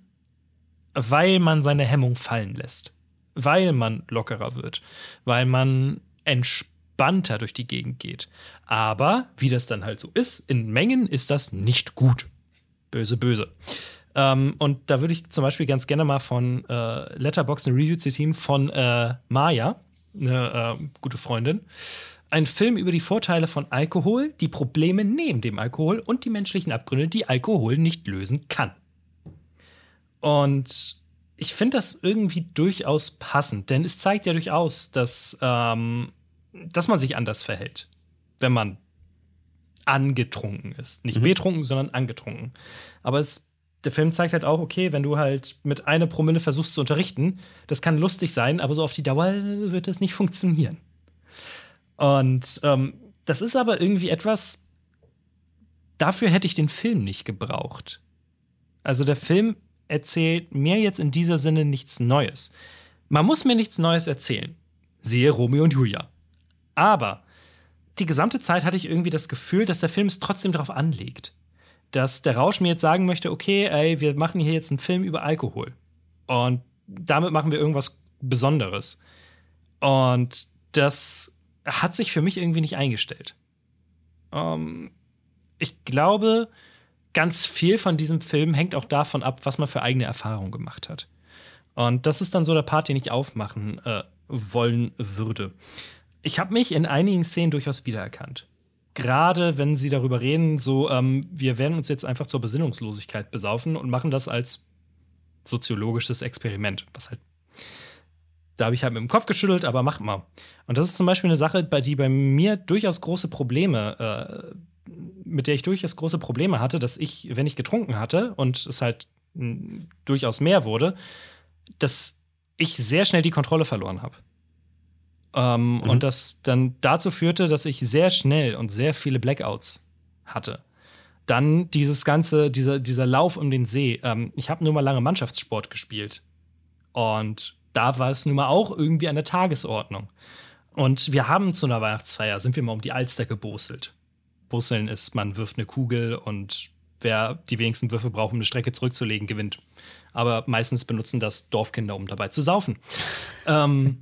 [SPEAKER 2] weil man seine Hemmung fallen lässt. Weil man lockerer wird. Weil man entspannter durch die Gegend geht. Aber, wie das dann halt so ist, in Mengen ist das nicht gut. Böse, böse. Ähm, und da würde ich zum Beispiel ganz gerne mal von äh, Letterboxd eine Review zitieren von äh, Maya, eine äh, gute Freundin. Ein Film über die Vorteile von Alkohol, die Probleme neben dem Alkohol und die menschlichen Abgründe, die Alkohol nicht lösen kann. Und ich finde das irgendwie durchaus passend, denn es zeigt ja durchaus, dass, ähm, dass man sich anders verhält, wenn man angetrunken ist. Nicht mhm. betrunken, sondern angetrunken. Aber es, der Film zeigt halt auch, okay, wenn du halt mit einer Promille versuchst zu unterrichten, das kann lustig sein, aber so auf die Dauer wird das nicht funktionieren. Und ähm, das ist aber irgendwie etwas, dafür hätte ich den Film nicht gebraucht. Also der Film erzählt mir jetzt in dieser Sinne nichts Neues. Man muss mir nichts Neues erzählen. Siehe Romeo und Julia. Aber die gesamte Zeit hatte ich irgendwie das Gefühl, dass der Film es trotzdem darauf anlegt. Dass der Rausch mir jetzt sagen möchte, okay, ey, wir machen hier jetzt einen Film über Alkohol. Und damit machen wir irgendwas Besonderes. Und das hat sich für mich irgendwie nicht eingestellt. Ähm, ich glaube, ganz viel von diesem Film hängt auch davon ab, was man für eigene Erfahrungen gemacht hat. Und das ist dann so der Part, den ich aufmachen äh, wollen würde. Ich habe mich in einigen Szenen durchaus wiedererkannt. Gerade wenn sie darüber reden, so, ähm, wir werden uns jetzt einfach zur Besinnungslosigkeit besaufen und machen das als soziologisches Experiment. Was halt, da habe ich halt mit dem Kopf geschüttelt, aber mach mal. Und das ist zum Beispiel eine Sache, bei die bei mir durchaus große Probleme, äh, mit der ich durchaus große Probleme hatte, dass ich, wenn ich getrunken hatte und es halt m, durchaus mehr wurde, dass ich sehr schnell die Kontrolle verloren habe. Ähm, mhm. Und das dann dazu führte, dass ich sehr schnell und sehr viele Blackouts hatte. Dann dieses ganze, dieser, dieser Lauf um den See. Ähm, ich habe nur mal lange Mannschaftssport gespielt. Und da war es nun mal auch irgendwie an der Tagesordnung. Und wir haben zu einer Weihnachtsfeier, sind wir mal um die Alster gebosselt. Busseln ist, man wirft eine Kugel und wer die wenigsten Würfe braucht, um eine Strecke zurückzulegen, gewinnt. Aber meistens benutzen das Dorfkinder, um dabei zu saufen. ähm,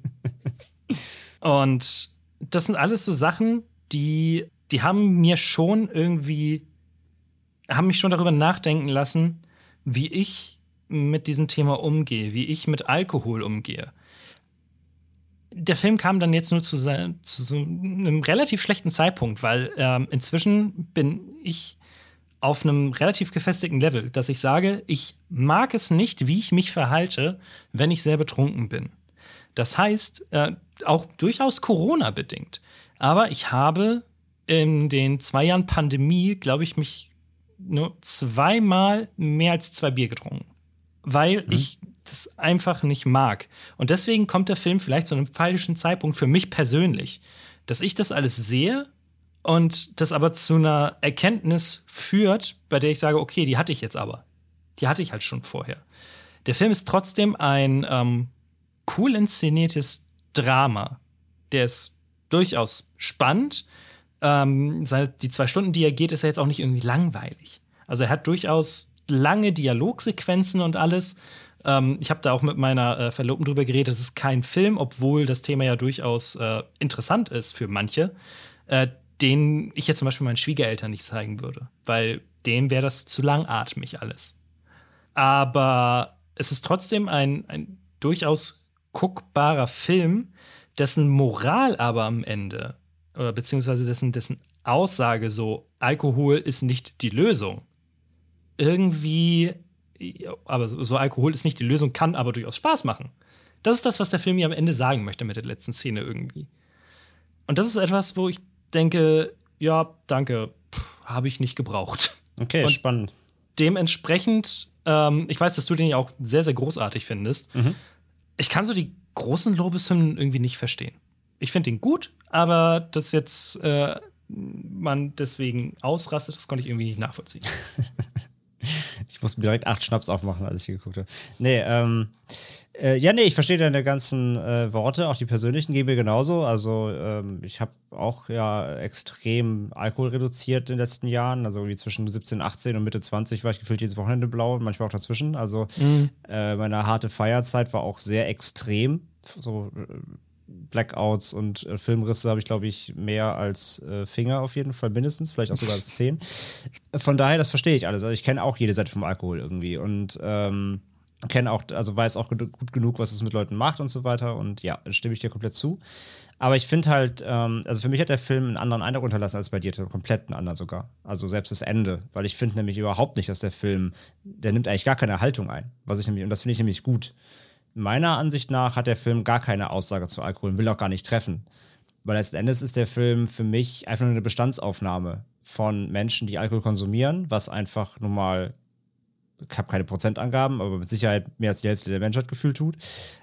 [SPEAKER 2] und das sind alles so Sachen, die, die haben mir schon irgendwie, haben mich schon darüber nachdenken lassen, wie ich mit diesem Thema umgehe, wie ich mit Alkohol umgehe. Der Film kam dann jetzt nur zu, zu so einem relativ schlechten Zeitpunkt, weil ähm, inzwischen bin ich auf einem relativ gefestigten Level, dass ich sage, ich mag es nicht, wie ich mich verhalte, wenn ich sehr betrunken bin. Das heißt, äh, auch durchaus Corona-bedingt. Aber ich habe in den zwei Jahren Pandemie, glaube ich, mich nur zweimal mehr als zwei Bier getrunken. Weil mhm. ich das einfach nicht mag. Und deswegen kommt der Film vielleicht zu einem falschen Zeitpunkt für mich persönlich, dass ich das alles sehe und das aber zu einer Erkenntnis führt, bei der ich sage, okay, die hatte ich jetzt aber. Die hatte ich halt schon vorher. Der Film ist trotzdem ein ähm, cool inszeniertes Drama. Der ist durchaus spannend. Ähm, die zwei Stunden, die er geht, ist er jetzt auch nicht irgendwie langweilig. Also er hat durchaus lange Dialogsequenzen und alles. Ähm, ich habe da auch mit meiner äh, Verlobten drüber geredet. Es ist kein Film, obwohl das Thema ja durchaus äh, interessant ist für manche, äh, den ich jetzt zum Beispiel meinen Schwiegereltern nicht zeigen würde. Weil denen wäre das zu langatmig alles. Aber es ist trotzdem ein, ein durchaus guckbarer Film, dessen Moral aber am Ende, oder beziehungsweise dessen, dessen Aussage so, Alkohol ist nicht die Lösung. Irgendwie, aber so Alkohol ist nicht die Lösung, kann aber durchaus Spaß machen. Das ist das, was der Film mir am Ende sagen möchte mit der letzten Szene irgendwie. Und das ist etwas, wo ich denke, ja, danke, habe ich nicht gebraucht.
[SPEAKER 3] Okay, und spannend.
[SPEAKER 2] Dementsprechend, ähm, ich weiß, dass du den ja auch sehr, sehr großartig findest. Mhm. Ich kann so die großen Lobeshymnen irgendwie nicht verstehen. Ich finde ihn gut, aber dass jetzt äh, man deswegen ausrastet, das konnte ich irgendwie nicht nachvollziehen.
[SPEAKER 3] Ich musste mir direkt acht Schnaps aufmachen, als ich hier geguckt habe. Nee, ähm, äh, ja, nee, ich verstehe deine ganzen äh, Worte, auch die persönlichen gehen mir genauso. Also, ähm, ich habe auch ja extrem Alkohol reduziert in den letzten Jahren. Also, wie zwischen siebzehn, achtzehn und Mitte zwanzig war ich gefühlt jedes Wochenende blau und manchmal auch dazwischen. Also, mhm. äh, meine harte Feierzeit war auch sehr extrem. So, äh, Blackouts und äh, Filmrisse habe ich, glaube ich, mehr als äh, Finger auf jeden Fall mindestens, vielleicht auch sogar als zehn. Von daher, das verstehe ich alles. Also ich kenne auch jede Seite vom Alkohol irgendwie und ähm, kenne auch, also weiß auch gut, gut genug, was es mit Leuten macht und so weiter. Und ja, da stimme ich dir komplett zu. Aber ich finde halt, ähm, also für mich hat der Film einen anderen Eindruck unterlassen als bei dir, komplett einen anderen sogar. Also selbst das Ende, weil ich finde nämlich überhaupt nicht, dass der Film, der nimmt eigentlich gar keine Haltung ein, was ich nämlich, und das finde ich nämlich gut. Meiner Ansicht nach hat der Film gar keine Aussage zu Alkohol und will auch gar nicht treffen. Weil letzten Endes ist der Film für mich einfach nur eine Bestandsaufnahme von Menschen, die Alkohol konsumieren, was einfach nun mal, ich habe keine Prozentangaben, aber mit Sicherheit mehr als die Hälfte der Menschheit gefühlt tut.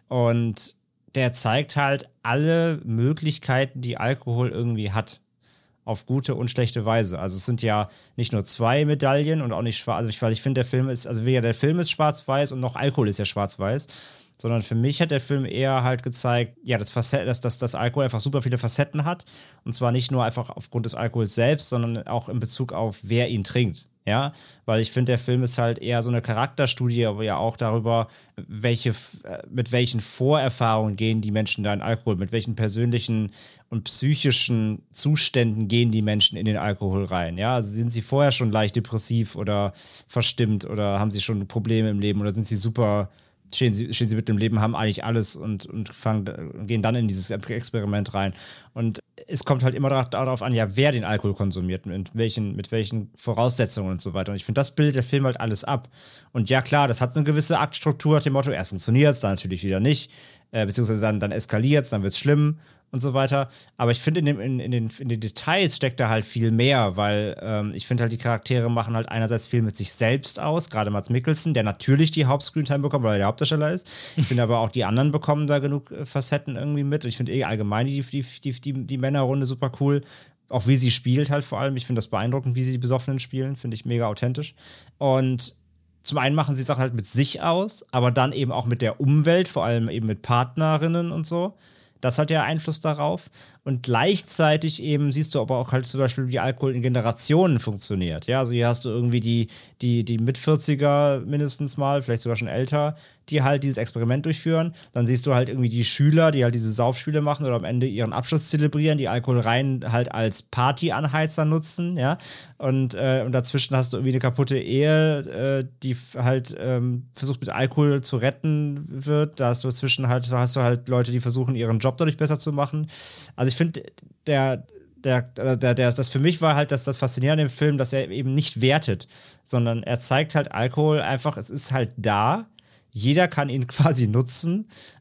[SPEAKER 3] Und der zeigt halt alle Möglichkeiten, die Alkohol irgendwie hat. Auf gute und schlechte Weise. Also es sind ja nicht nur zwei Medaillen und auch nicht schwarz. Also ich, weil ich finde, der Film ist, also weder der Film ist schwarz-weiß und noch Alkohol ist ja schwarz-weiß. Sondern für mich hat der Film eher halt gezeigt, ja, dass, Facet- dass, dass, dass Alkohol einfach super viele Facetten hat. Und zwar nicht nur einfach aufgrund des Alkohols selbst, sondern auch in Bezug auf, wer ihn trinkt. Ja, weil ich finde, der Film ist halt eher so eine Charakterstudie, aber ja auch darüber, welche, mit welchen Vorerfahrungen gehen die Menschen da in Alkohol, mit welchen persönlichen und psychischen Zuständen gehen die Menschen in den Alkohol rein. Ja, also sind sie vorher schon leicht depressiv oder verstimmt oder haben sie schon Probleme im Leben oder sind sie super Stehen sie, stehen sie mit dem Leben, haben eigentlich alles und, und fangen, gehen dann in dieses Experiment rein. Und es kommt halt immer darauf an, ja, wer den Alkohol konsumiert, mit welchen, mit welchen Voraussetzungen und so weiter. Und ich finde, das bildet der Film halt alles ab. Und ja, klar, das hat eine gewisse Aktstruktur, nach dem Motto, erst funktioniert es, dann natürlich wieder nicht, äh, beziehungsweise dann, dann eskaliert es, dann wird es schlimm und so weiter. Aber ich finde, in, in, in, den, in den Details steckt da halt viel mehr, weil ähm, ich finde halt, die Charaktere machen halt einerseits viel mit sich selbst aus, gerade Mads Mikkelsen, der natürlich die Hauptscreentime bekommt, weil er der Hauptdarsteller ist. Ich finde aber auch die anderen bekommen da genug äh, Facetten irgendwie mit. Und ich finde eh allgemein die, die, die, die, die Männerrunde super cool. Auch wie sie spielt halt vor allem. Ich finde das beeindruckend, wie sie die Besoffenen spielen. Finde ich mega authentisch. Und zum einen machen sie Sachen halt mit sich aus, aber dann eben auch mit der Umwelt, vor allem eben mit Partnerinnen und so. Das hat ja Einfluss darauf. Und gleichzeitig eben siehst du aber auch halt zum Beispiel, wie Alkohol in Generationen funktioniert. Ja, also hier hast du irgendwie die, die, die Mit-vierziger mindestens mal, vielleicht sogar schon älter, die halt dieses Experiment durchführen. Dann siehst du halt irgendwie die Schüler, die halt diese Saufspiele machen oder am Ende ihren Abschluss zelebrieren, die Alkohol rein halt als Partyanheizer nutzen, ja. Und, äh, und dazwischen hast du irgendwie eine kaputte Ehe, äh, die halt ähm, versucht mit Alkohol zu retten wird. Da hast du dazwischen halt, da hast du halt Leute, die versuchen, ihren Job dadurch besser zu machen. Also ich finde, der, der, der, der, das für mich war halt das, das Faszinierende im Film, dass er eben nicht wertet, sondern er zeigt halt Alkohol einfach, es ist halt da. Jeder kann ihn quasi nutzen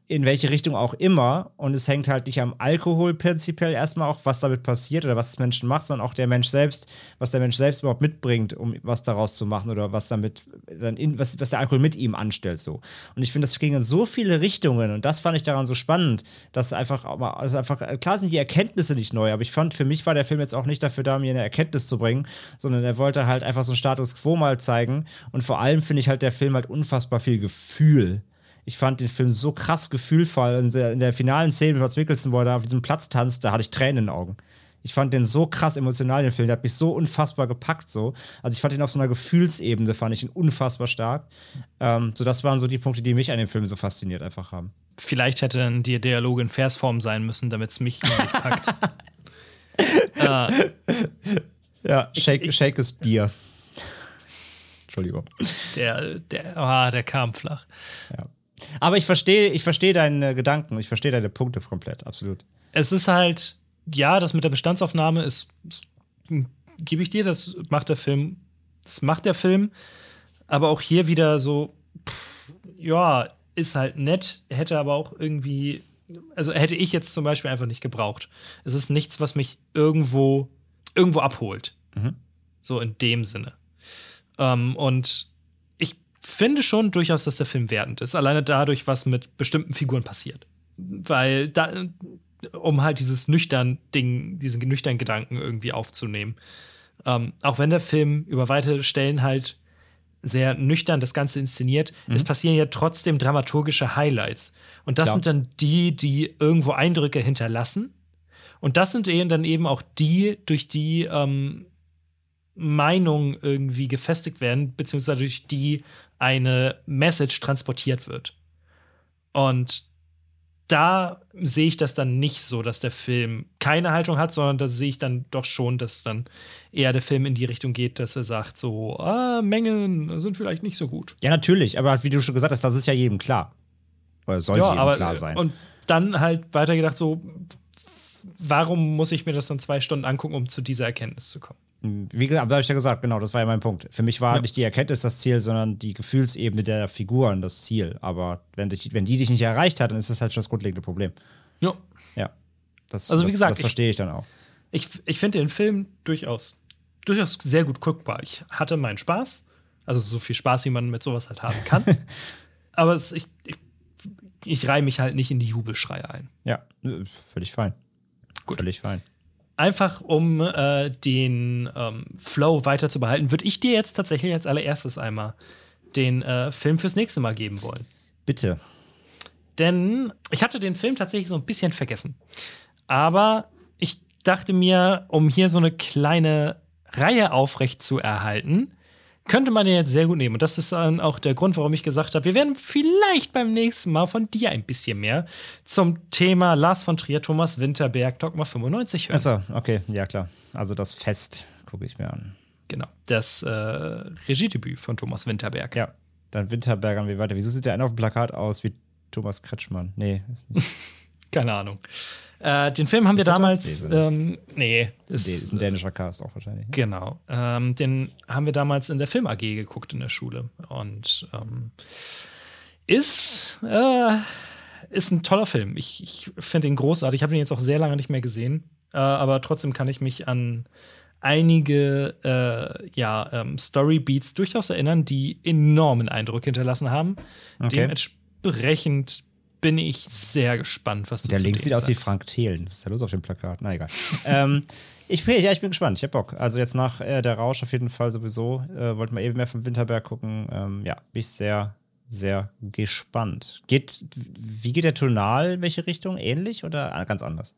[SPEAKER 3] in welche Richtung auch immer. Und es hängt halt nicht am Alkohol prinzipiell erstmal auch, was damit passiert oder was das Menschen macht, sondern auch der Mensch selbst, was der Mensch selbst überhaupt mitbringt, um was daraus zu machen oder was damit dann in, was, was der Alkohol mit ihm anstellt. So. Und ich finde, das ging in so viele Richtungen und das fand ich daran so spannend, dass einfach, also einfach, klar sind die Erkenntnisse nicht neu, aber ich fand, für mich war der Film jetzt auch nicht dafür da, mir eine Erkenntnis zu bringen, sondern er wollte halt einfach so einen Status quo mal zeigen. Und vor allem finde ich halt, der Film hat unfassbar viel Gefühl. Ich fand den Film so krass gefühlvoll. In der, in der finalen Szene mit Mads Mikkelsen, wo er da auf diesem Platz tanzt, da hatte ich Tränen in den Augen. Ich fand den so krass emotional, den Film. Der hat mich so unfassbar gepackt. So. Also ich fand ihn auf so einer Gefühlsebene, fand ich ihn unfassbar stark. Ähm, so, das waren so die Punkte, die mich an dem Film so fasziniert einfach haben.
[SPEAKER 2] Vielleicht hätten die Dialoge in Versform sein müssen, damit es mich nicht packt. äh,
[SPEAKER 3] ja, shake,
[SPEAKER 2] ich,
[SPEAKER 3] shake das Bier. Entschuldigung.
[SPEAKER 2] Der, der, oh, der kam flach.
[SPEAKER 3] Ja. Aber ich verstehe ich versteh deine Gedanken, ich verstehe deine Punkte komplett, absolut.
[SPEAKER 2] Es ist halt, ja, das mit der Bestandsaufnahme ist, ist gebe ich dir, das macht der Film, das macht der Film, aber auch hier wieder so, pff, ja, ist halt nett, hätte aber auch irgendwie, also hätte ich jetzt zum Beispiel einfach nicht gebraucht. Es ist nichts, was mich irgendwo, irgendwo abholt.
[SPEAKER 3] Mhm. So
[SPEAKER 2] in dem Sinne. Ähm, und finde schon durchaus, dass der Film wertend ist. Alleine dadurch, was mit bestimmten Figuren passiert. Weil, da, um halt dieses nüchtern Ding, diesen nüchternen Gedanken irgendwie aufzunehmen. Ähm, auch wenn der Film über weite Stellen halt sehr nüchtern das Ganze inszeniert, mhm. es passieren ja trotzdem dramaturgische Highlights. Und das
[SPEAKER 3] Klar.
[SPEAKER 2] sind dann die, die irgendwo Eindrücke hinterlassen. Und das sind eben dann eben auch die, durch die ähm, Meinungen irgendwie gefestigt werden, beziehungsweise durch die eine Message transportiert wird. Und da sehe ich das dann nicht so, dass der Film keine Haltung hat, sondern da sehe ich dann doch schon, dass dann eher der Film in die Richtung geht, dass er sagt so, ah, Mengen sind vielleicht nicht so gut.
[SPEAKER 3] Ja, natürlich, aber wie du schon gesagt hast, das ist ja jedem klar. Oder sollte
[SPEAKER 2] ja,
[SPEAKER 3] jedem
[SPEAKER 2] aber,
[SPEAKER 3] klar sein.
[SPEAKER 2] Und dann halt weitergedacht so, warum muss ich mir das dann zwei Stunden angucken, um zu dieser Erkenntnis zu kommen?
[SPEAKER 3] Wie gesagt, habe ich ja gesagt, genau, das war ja mein Punkt. Für mich war
[SPEAKER 2] ja.
[SPEAKER 3] nicht die Erkenntnis das Ziel, sondern die Gefühlsebene der Figuren das Ziel. Aber wenn, dich, wenn die dich nicht erreicht hat, dann ist das halt schon das grundlegende Problem.
[SPEAKER 2] Ja.
[SPEAKER 3] Ja. Das,
[SPEAKER 2] also, wie
[SPEAKER 3] das,
[SPEAKER 2] gesagt,
[SPEAKER 3] das verstehe ich dann auch.
[SPEAKER 2] Ich, ich finde den Film durchaus, durchaus sehr gut guckbar. Ich hatte meinen Spaß. Also so viel Spaß, wie man mit sowas halt haben kann. Aber es, ich, ich, ich reihe mich halt nicht in die Jubelschreie ein.
[SPEAKER 3] Ja, völlig fein.
[SPEAKER 2] Gut.
[SPEAKER 3] Völlig fein.
[SPEAKER 2] Einfach um äh, den ähm, Flow weiter zu behalten, würde ich dir jetzt tatsächlich als allererstes einmal den äh, Film fürs nächste Mal geben wollen.
[SPEAKER 3] Bitte.
[SPEAKER 2] Denn ich hatte den Film tatsächlich so ein bisschen vergessen. Aber ich dachte mir, um hier so eine kleine Reihe aufrecht zu erhalten, könnte man den jetzt sehr gut nehmen. Und das ist dann auch der Grund, warum ich gesagt habe, wir werden vielleicht beim nächsten Mal von dir ein bisschen mehr zum Thema Lars von Trier, Thomas Vinterberg, Dogma fünfundneunzig hören.
[SPEAKER 3] Achso, okay, ja klar. Also das Fest gucke ich mir an.
[SPEAKER 2] Genau, das äh, Regiedebüt von Thomas Vinterberg.
[SPEAKER 3] Ja, dann Vinterbergern wir weiter. Wieso sieht der eine auf dem Plakat aus wie Thomas Kretschmann? Nee, ist nicht.
[SPEAKER 2] Keine Ahnung. Äh, den Film haben
[SPEAKER 3] ist
[SPEAKER 2] wir damals.
[SPEAKER 3] Das?
[SPEAKER 2] Ähm, nee,
[SPEAKER 3] ist, ist ein dänischer Cast auch wahrscheinlich.
[SPEAKER 2] Genau. Ähm, den haben wir damals in der Film A G geguckt in der Schule. Und ähm, ist, äh, ist ein toller Film. Ich, ich finde ihn großartig. Ich habe ihn jetzt auch sehr lange nicht mehr gesehen. Äh, aber trotzdem kann ich mich an einige äh, ja, ähm, Storybeats durchaus erinnern, die enormen Eindruck hinterlassen haben.
[SPEAKER 3] Okay.
[SPEAKER 2] Dementsprechend bin ich sehr gespannt, was du
[SPEAKER 3] Der
[SPEAKER 2] zu
[SPEAKER 3] Link
[SPEAKER 2] dem
[SPEAKER 3] sieht aus wie
[SPEAKER 2] sagst.
[SPEAKER 3] Frank Thelen. Was ist da los auf dem Plakat? Na egal. ähm, ich, bin, ja, ich bin gespannt. Ich hab Bock. Also jetzt nach äh, Der Rausch auf jeden Fall sowieso. Äh, wollten wir eben mehr von Vinterberg gucken. Ähm, ja, bin ich sehr, sehr gespannt. Geht, wie geht der tonal? In welche Richtung? Ähnlich oder ganz anders?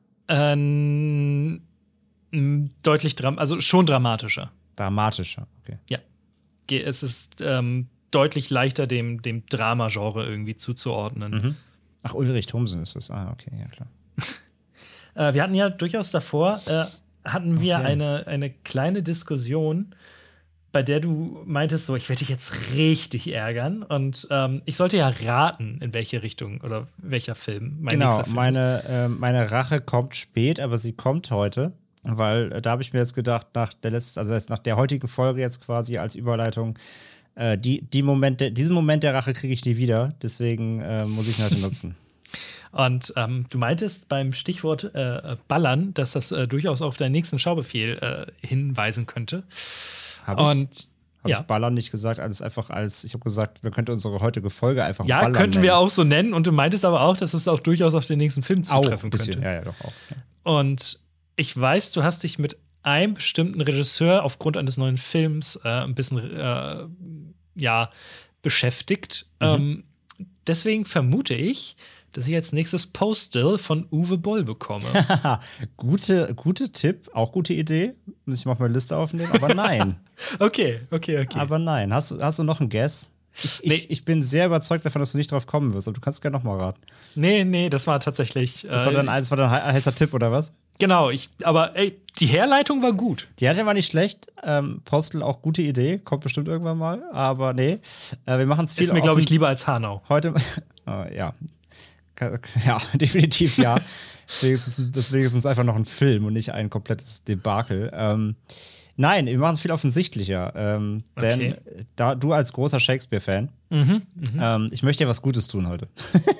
[SPEAKER 2] Ähm, deutlich dram also schon dramatischer.
[SPEAKER 3] Dramatischer, okay.
[SPEAKER 2] Ja. Ge- Es ist ähm, deutlich leichter, dem, dem Drama-Genre irgendwie zuzuordnen.
[SPEAKER 3] Mhm. Ach, Ulrich Thomsen ist das. Ah, okay, ja klar.
[SPEAKER 2] Äh, wir hatten ja durchaus davor, äh, hatten wir
[SPEAKER 3] Okay.
[SPEAKER 2] eine, eine kleine Diskussion, bei der du meintest, so, ich werde dich jetzt richtig ärgern. Und ähm, ich sollte ja raten, in welche Richtung oder welcher Film mein
[SPEAKER 3] Genau,
[SPEAKER 2] nächster Film
[SPEAKER 3] meine, äh, meine Rache kommt spät, aber sie kommt heute. Weil äh, da habe ich mir jetzt gedacht, nach der letzten, also jetzt nach der heutigen Folge jetzt quasi als Überleitung, äh, die, die Momente, diesen Moment der Rache kriege ich nie wieder. Deswegen äh, muss ich ihn heute nutzen.
[SPEAKER 2] Und ähm, du meintest beim Stichwort äh, Ballern, dass das äh, durchaus auf deinen nächsten Schaubefehl äh, hinweisen könnte.
[SPEAKER 3] Hab ich?
[SPEAKER 2] Und
[SPEAKER 3] Habe
[SPEAKER 2] ja.
[SPEAKER 3] ich Ballern nicht gesagt, alles einfach als, ich habe gesagt, man könnte unsere heutige Folge einfach
[SPEAKER 2] ja,
[SPEAKER 3] Ballern
[SPEAKER 2] könnten
[SPEAKER 3] nennen.
[SPEAKER 2] wir auch so nennen. Und du meintest aber auch, dass es auch durchaus auf den nächsten Film
[SPEAKER 3] auch
[SPEAKER 2] zutreffen
[SPEAKER 3] ein bisschen.
[SPEAKER 2] könnte.
[SPEAKER 3] Ja, ja, doch auch. Ja.
[SPEAKER 2] Und ich weiß, du hast dich mit einem bestimmten Regisseur aufgrund eines neuen Films äh, ein bisschen äh, ja, beschäftigt.
[SPEAKER 3] Mhm.
[SPEAKER 2] Ähm, deswegen vermute ich, dass ich als nächstes Postal von Uwe Boll bekomme.
[SPEAKER 3] gute, gute Tipp, auch gute Idee. Muss ich mal auf meine Liste aufnehmen, aber nein.
[SPEAKER 2] Okay, okay, okay.
[SPEAKER 3] Aber nein. Hast, du- hast du noch einen Guess? Ich,
[SPEAKER 2] Nee.
[SPEAKER 3] ich, ich bin sehr überzeugt davon, dass du nicht drauf kommen wirst, aber du kannst gerne noch mal raten.
[SPEAKER 2] nee, nee, das war tatsächlich.
[SPEAKER 3] Das war
[SPEAKER 2] äh,
[SPEAKER 3] dann, das war dann ein heißer Tipp, oder was?
[SPEAKER 2] Genau, ich, aber ey, die Herleitung war gut.
[SPEAKER 3] Die hat ja mal nicht schlecht. Ähm, Postel auch gute Idee, kommt bestimmt irgendwann mal. Aber nee, äh, wir machen es viel
[SPEAKER 2] Ist mir, glaube ich,
[SPEAKER 3] offen-
[SPEAKER 2] lieber als Hanau.
[SPEAKER 3] heute. äh, ja. Ka- Ja, definitiv ja. Deswegen ist, es, deswegen ist es einfach noch ein Film und nicht ein komplettes Debakel. Ähm, nein, wir machen es viel offensichtlicher. Ähm, denn
[SPEAKER 2] Okay.
[SPEAKER 3] da du als großer Shakespeare-Fan,
[SPEAKER 2] Mhm,
[SPEAKER 3] ähm, ich möchte dir was Gutes tun heute.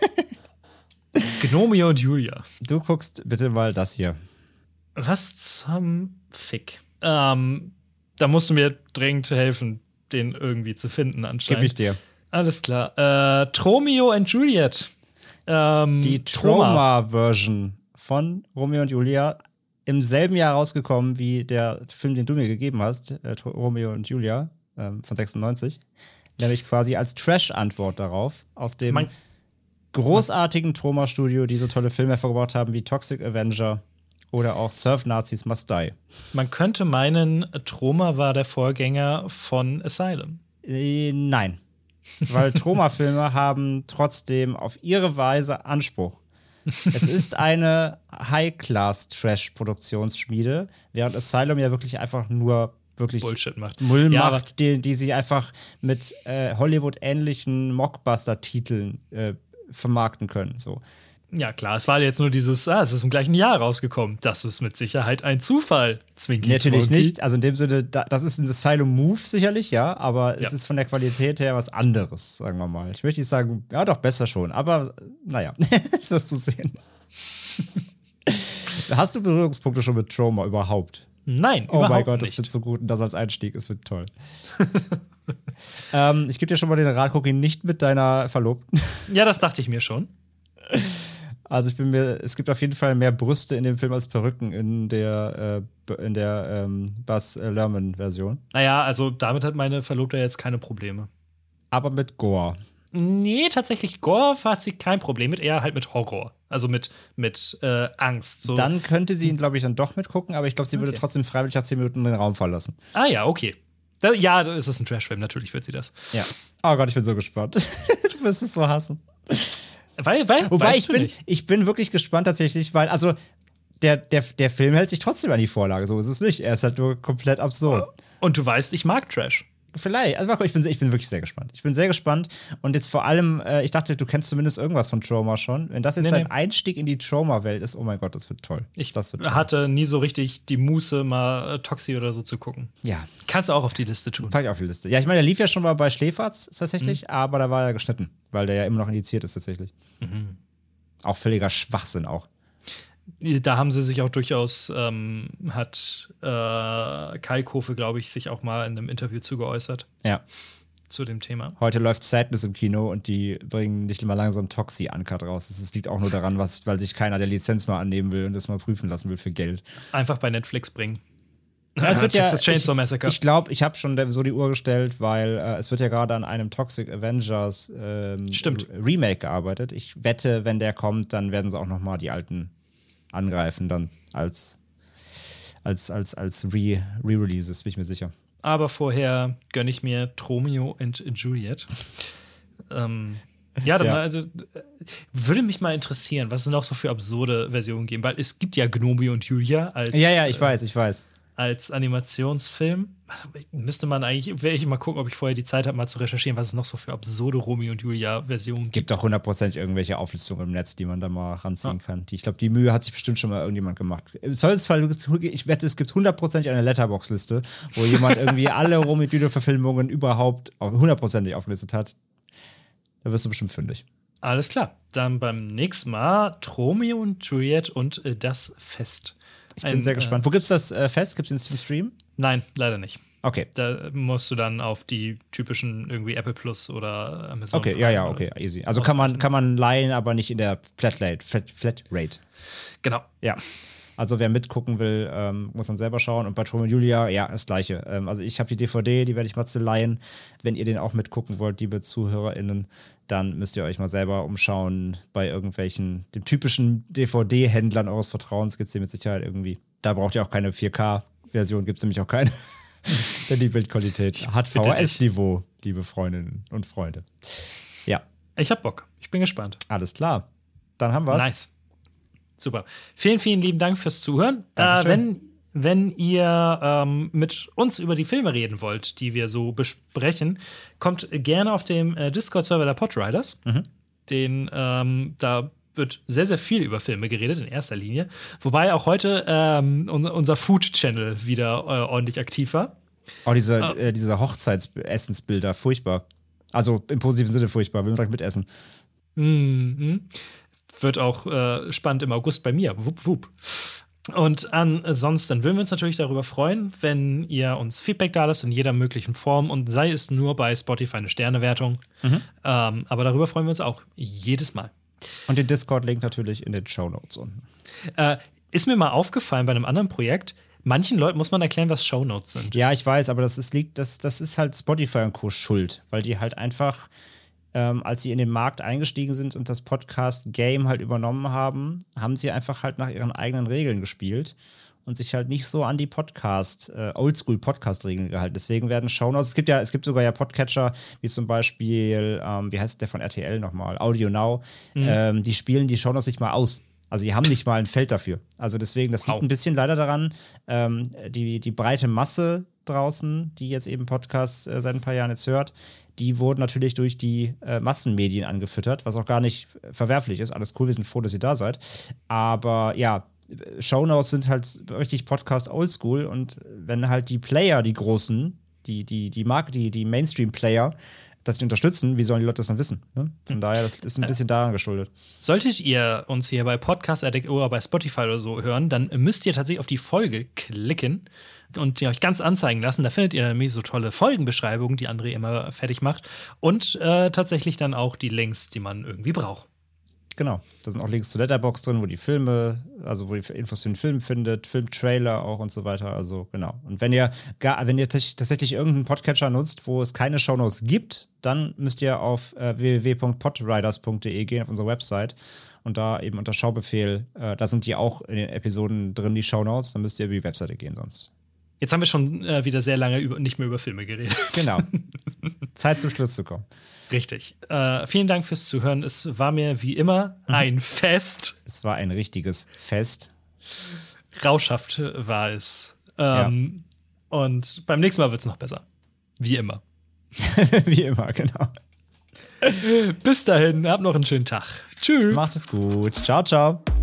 [SPEAKER 2] Gnomio und Julia.
[SPEAKER 3] Du guckst bitte mal das hier.
[SPEAKER 2] Was zum Fick? Ähm, da musst du mir dringend helfen, den irgendwie zu finden,
[SPEAKER 3] Gib
[SPEAKER 2] anscheinend.
[SPEAKER 3] ich dir.
[SPEAKER 2] Alles klar. Äh, Tromeo and Juliet. Ähm,
[SPEAKER 3] Die
[SPEAKER 2] Troma.
[SPEAKER 3] Trauma-Version von Romeo und Julia im selben Jahr rausgekommen wie der Film, den du mir gegeben hast, äh, Tro- Romeo und Julia ähm, von sechsundneunzig. Nämlich quasi als Trash-Antwort darauf aus dem
[SPEAKER 2] Man-
[SPEAKER 3] großartigen Troma-Studio, die so tolle Filme hervorgebracht haben wie Toxic Avenger oder auch Surf Nazis Must Die.
[SPEAKER 2] Man könnte meinen, Troma war der Vorgänger von Asylum.
[SPEAKER 3] Äh, nein. Weil Troma-Filme haben trotzdem auf ihre Weise Anspruch. Es ist eine High-Class-Trash-Produktionsschmiede, während Asylum ja wirklich einfach nur wirklich
[SPEAKER 2] Bullshit macht.
[SPEAKER 3] Müll
[SPEAKER 2] Ja,
[SPEAKER 3] macht, die, die sie einfach mit äh, Hollywood-ähnlichen Mockbuster-Titeln äh, vermarkten können. So.
[SPEAKER 2] Ja, klar, es war jetzt nur dieses, ah, es ist im gleichen Jahr rausgekommen. Das ist mit Sicherheit ein Zufall. Zwinki,
[SPEAKER 3] Natürlich
[SPEAKER 2] Zwonki.
[SPEAKER 3] nicht. Also in dem Sinne, da, das ist ein Asylum-Move sicherlich, ja, aber
[SPEAKER 2] Ja.
[SPEAKER 3] es ist von der Qualität her was anderes, sagen wir mal. Ich möchte nicht sagen, ja doch, besser schon, aber naja, das wirst du sehen. Hast du Berührungspunkte schon mit Trauma überhaupt?
[SPEAKER 2] Nein,
[SPEAKER 3] Oh
[SPEAKER 2] überhaupt
[SPEAKER 3] mein Gott, das
[SPEAKER 2] nicht.
[SPEAKER 3] wird so gut und das als Einstieg, es wird toll. ähm, ich gebe dir schon mal den Rat, guck ihn nicht mit deiner Verlobten.
[SPEAKER 2] Ja, das dachte ich mir schon.
[SPEAKER 3] Also ich bin mir, es gibt auf jeden Fall mehr Brüste in dem Film als Perücken in der, äh, in der ähm, Buzz Lerman-Version.
[SPEAKER 2] Naja, also damit hat meine Verlobte jetzt keine Probleme.
[SPEAKER 3] Aber mit Gore.
[SPEAKER 2] Nee, tatsächlich, Gore hat sie kein Problem mit, eher halt mit Horror. Also mit, mit äh, Angst. So.
[SPEAKER 3] Dann könnte sie ihn, glaube ich, dann doch mitgucken, aber ich glaube, sie würde
[SPEAKER 2] Okay.
[SPEAKER 3] trotzdem freiwillig nach zehn Minuten den Raum verlassen.
[SPEAKER 2] Ah ja, okay. Da, ja, da ist es ein Trashfilm, natürlich wird sie das.
[SPEAKER 3] Ja. Oh Gott, ich bin so gespannt. Du wirst es so hassen.
[SPEAKER 2] Weil, weil,
[SPEAKER 3] Wobei,
[SPEAKER 2] weißt
[SPEAKER 3] ich
[SPEAKER 2] du
[SPEAKER 3] bin,
[SPEAKER 2] nicht.
[SPEAKER 3] ich bin wirklich gespannt tatsächlich, weil, also, der, der, der Film hält sich trotzdem an die Vorlage, so ist es nicht. Er ist halt nur komplett absurd.
[SPEAKER 2] Und du weißt, ich mag Trash.
[SPEAKER 3] Vielleicht, also mal gucken, ich bin, ich bin wirklich sehr gespannt. Ich bin sehr gespannt und jetzt vor allem, äh, ich dachte, du kennst zumindest irgendwas von Trauma schon. Wenn das jetzt
[SPEAKER 2] Nee,
[SPEAKER 3] dein
[SPEAKER 2] nee.
[SPEAKER 3] Einstieg in die Trauma-Welt ist, oh mein Gott, das wird toll.
[SPEAKER 2] Ich
[SPEAKER 3] das wird toll.
[SPEAKER 2] hatte nie so richtig die Muße, mal äh, Toxi oder so zu gucken.
[SPEAKER 3] Ja,
[SPEAKER 2] Kannst du auch auf die Liste tun.
[SPEAKER 3] pack ich auf die Liste. Ja, ich meine, der lief ja schon mal bei Schläferz tatsächlich,
[SPEAKER 2] Mhm.
[SPEAKER 3] aber da war er geschnitten, weil der ja immer noch indiziert ist tatsächlich.
[SPEAKER 2] Mhm.
[SPEAKER 3] Auch völliger Schwachsinn auch.
[SPEAKER 2] Da haben sie sich auch durchaus, ähm, hat äh, Kalkofe, glaube ich, sich auch mal in einem Interview zu geäußert
[SPEAKER 3] Ja.
[SPEAKER 2] zu dem Thema.
[SPEAKER 3] Heute läuft Sadness im Kino und die bringen nicht immer langsam Toxi Uncut raus. Das liegt auch nur daran, was, weil sich keiner der Lizenz mal annehmen will und das mal prüfen lassen will für Geld.
[SPEAKER 2] Einfach bei Netflix bringen.
[SPEAKER 3] Ja, es wird ja,
[SPEAKER 2] Texas Chainsaw
[SPEAKER 3] ich
[SPEAKER 2] Massacre.
[SPEAKER 3] ich glaube, ich habe schon so die Uhr gestellt, weil äh, es wird ja gerade an einem Toxic Avengers ähm,
[SPEAKER 2] Stimmt.
[SPEAKER 3] Re- Remake gearbeitet. Ich wette, wenn der kommt, dann werden sie auch noch mal die alten angreifen, dann als als als als Re- Re-Releases, bin ich mir sicher.
[SPEAKER 2] Aber vorher gönne ich mir Tromeo und Juliet. ähm, ja, dann
[SPEAKER 3] Ja.
[SPEAKER 2] also äh, würde mich mal interessieren, was es noch so für absurde Versionen geben, weil es gibt ja Gnomio und Julia als,
[SPEAKER 3] Ja, ja, ich
[SPEAKER 2] äh,
[SPEAKER 3] weiß, ich weiß.
[SPEAKER 2] als Animationsfilm müsste man eigentlich, werde ich mal gucken, ob ich vorher die Zeit habe, mal zu recherchieren, was es noch so für absurde Romeo und Julia-Versionen gibt.
[SPEAKER 3] Gibt auch hundertprozentig irgendwelche Auflistungen im Netz, die man da mal ranziehen ja. kann. Die, ich glaube, die Mühe hat sich bestimmt schon mal irgendjemand gemacht. Im Zweifelsfall, ich wette, es gibt hundertprozentig eine Letterbox-Liste, wo jemand irgendwie alle Romeo und Julia-Verfilmungen überhaupt hundertprozentig aufgelistet hat. Da wirst du bestimmt fündig.
[SPEAKER 2] Alles klar. Dann beim nächsten Mal Romeo und Juliet und äh, das Fest.
[SPEAKER 3] Ich bin Ein, sehr gespannt. Äh, Wo gibt's das äh, Fest? Gibt's den Stream?
[SPEAKER 2] Nein, leider nicht.
[SPEAKER 3] Okay.
[SPEAKER 2] Da musst du dann auf die typischen irgendwie Apple Plus oder Amazon.
[SPEAKER 3] Okay, ja, ja, okay, easy. Also kann man, kann man leihen, aber nicht in der Flatrate. Flat, Flatrate.
[SPEAKER 2] Genau.
[SPEAKER 3] Ja. Also wer mitgucken will, ähm, muss dann selber schauen. Und bei Romeo und Julia, ja, das Gleiche. Ähm, also ich habe die D V D, die werde ich mal zu leihen. Wenn ihr den auch mitgucken wollt, liebe ZuhörerInnen, dann müsst ihr euch mal selber umschauen bei irgendwelchen, dem typischen D V D-Händlern eures Vertrauens gibt es den mit Sicherheit irgendwie. Da braucht ihr auch keine vier K-Version, gibt es nämlich auch keine. Denn die Bildqualität hat V H S-Niveau, liebe Freundinnen und Freunde. Ja.
[SPEAKER 2] Ich hab Bock. Ich bin gespannt.
[SPEAKER 3] Alles klar. Dann haben wir's.
[SPEAKER 2] Nice. Super. Vielen, vielen lieben Dank fürs Zuhören. Äh, wenn, wenn ihr ähm, mit uns über die Filme reden wollt, die wir so besprechen, kommt gerne auf dem äh, Discord-Server der Podriders. Mhm. Den, ähm, da wird sehr, sehr viel über Filme geredet, in erster Linie. Wobei auch heute ähm, unser Food-Channel wieder äh, ordentlich aktiv war.
[SPEAKER 3] Oh, diese, oh. Äh, diese Hochzeitsessensbilder, furchtbar. Also im positiven Sinne furchtbar, will man direkt mitessen.
[SPEAKER 2] Mhm. Wird auch äh, spannend im August bei mir. Wupp, wupp. Und ansonsten würden wir uns natürlich darüber freuen, wenn ihr uns Feedback da lasst in jeder möglichen Form und sei es nur bei Spotify eine Sternewertung. Mhm. Ähm, aber darüber freuen wir uns auch jedes Mal.
[SPEAKER 3] Und den Discord-Link natürlich in den Shownotes unten.
[SPEAKER 2] Äh, ist mir mal aufgefallen bei einem anderen Projekt, manchen Leuten muss man erklären, was Shownotes sind.
[SPEAKER 3] Ja, ich weiß, aber das ist, liegt, das, das ist halt Spotify und Co. schuld, weil die halt einfach Ähm, als sie in den Markt eingestiegen sind und das Podcast-Game halt übernommen haben, haben sie einfach halt nach ihren eigenen Regeln gespielt und sich halt nicht so an die Podcast, äh, Oldschool-Podcast-Regeln gehalten. Deswegen werden Shownotes, es gibt ja, es gibt sogar ja Podcatcher, wie zum Beispiel, ähm, wie heißt der von R T L nochmal, Audio Now, mhm. ähm, die spielen die Shownotes nicht mal aus. Also die haben nicht mal ein Feld dafür. Also deswegen, das liegt ein bisschen leider daran, ähm, die, die breite Masse draußen, die jetzt eben Podcasts äh, seit ein paar Jahren jetzt hört, die wurden natürlich durch die äh, Massenmedien angefüttert, was auch gar nicht verwerflich ist. Alles cool, wir sind froh, dass ihr da seid. Aber ja, Shownotes sind halt richtig Podcast oldschool und wenn halt die Player, die großen, die, die, die Marke, die, die Mainstream-Player, das die unterstützen, wie sollen die Leute das dann wissen? Ne? Von daher, das ist ein bisschen daran geschuldet.
[SPEAKER 2] Solltet ihr uns hier bei Podcast Addict oder bei Spotify oder so hören, dann müsst ihr tatsächlich auf die Folge klicken und die euch ganz anzeigen lassen. Da findet ihr nämlich so tolle Folgenbeschreibungen, die André immer fertig macht. Und äh, tatsächlich dann auch die Links, die man irgendwie braucht.
[SPEAKER 3] Genau, da sind auch Links zu Letterboxd drin, wo die Filme, also wo ihr Infos zu den Filmen findet, Filmtrailer auch und so weiter. Also genau. Und wenn ihr gar, wenn ihr tatsächlich irgendeinen Podcatcher nutzt, wo es keine Shownotes gibt, dann müsst ihr auf äh, w w w punkt podriders punkt d e gehen, auf unsere Website. Und da eben unter Schaubefehl, äh, da sind die auch in den Episoden drin, die Shownotes. Dann müsst ihr über die Webseite gehen sonst.
[SPEAKER 2] Jetzt haben wir schon äh, wieder sehr lange über, nicht mehr über Filme geredet.
[SPEAKER 3] Genau. Zeit zum Schluss zu kommen.
[SPEAKER 2] Richtig. Äh, vielen Dank fürs Zuhören. Es war mir wie immer ein Fest.
[SPEAKER 3] Es war ein richtiges Fest.
[SPEAKER 2] Rauschhaft war es. Ähm, ja. Und beim nächsten Mal wird es noch besser. Wie immer.
[SPEAKER 3] Wie immer, genau.
[SPEAKER 2] Bis dahin, habt noch einen schönen Tag. Tschüss.
[SPEAKER 3] Macht es gut. Ciao, ciao.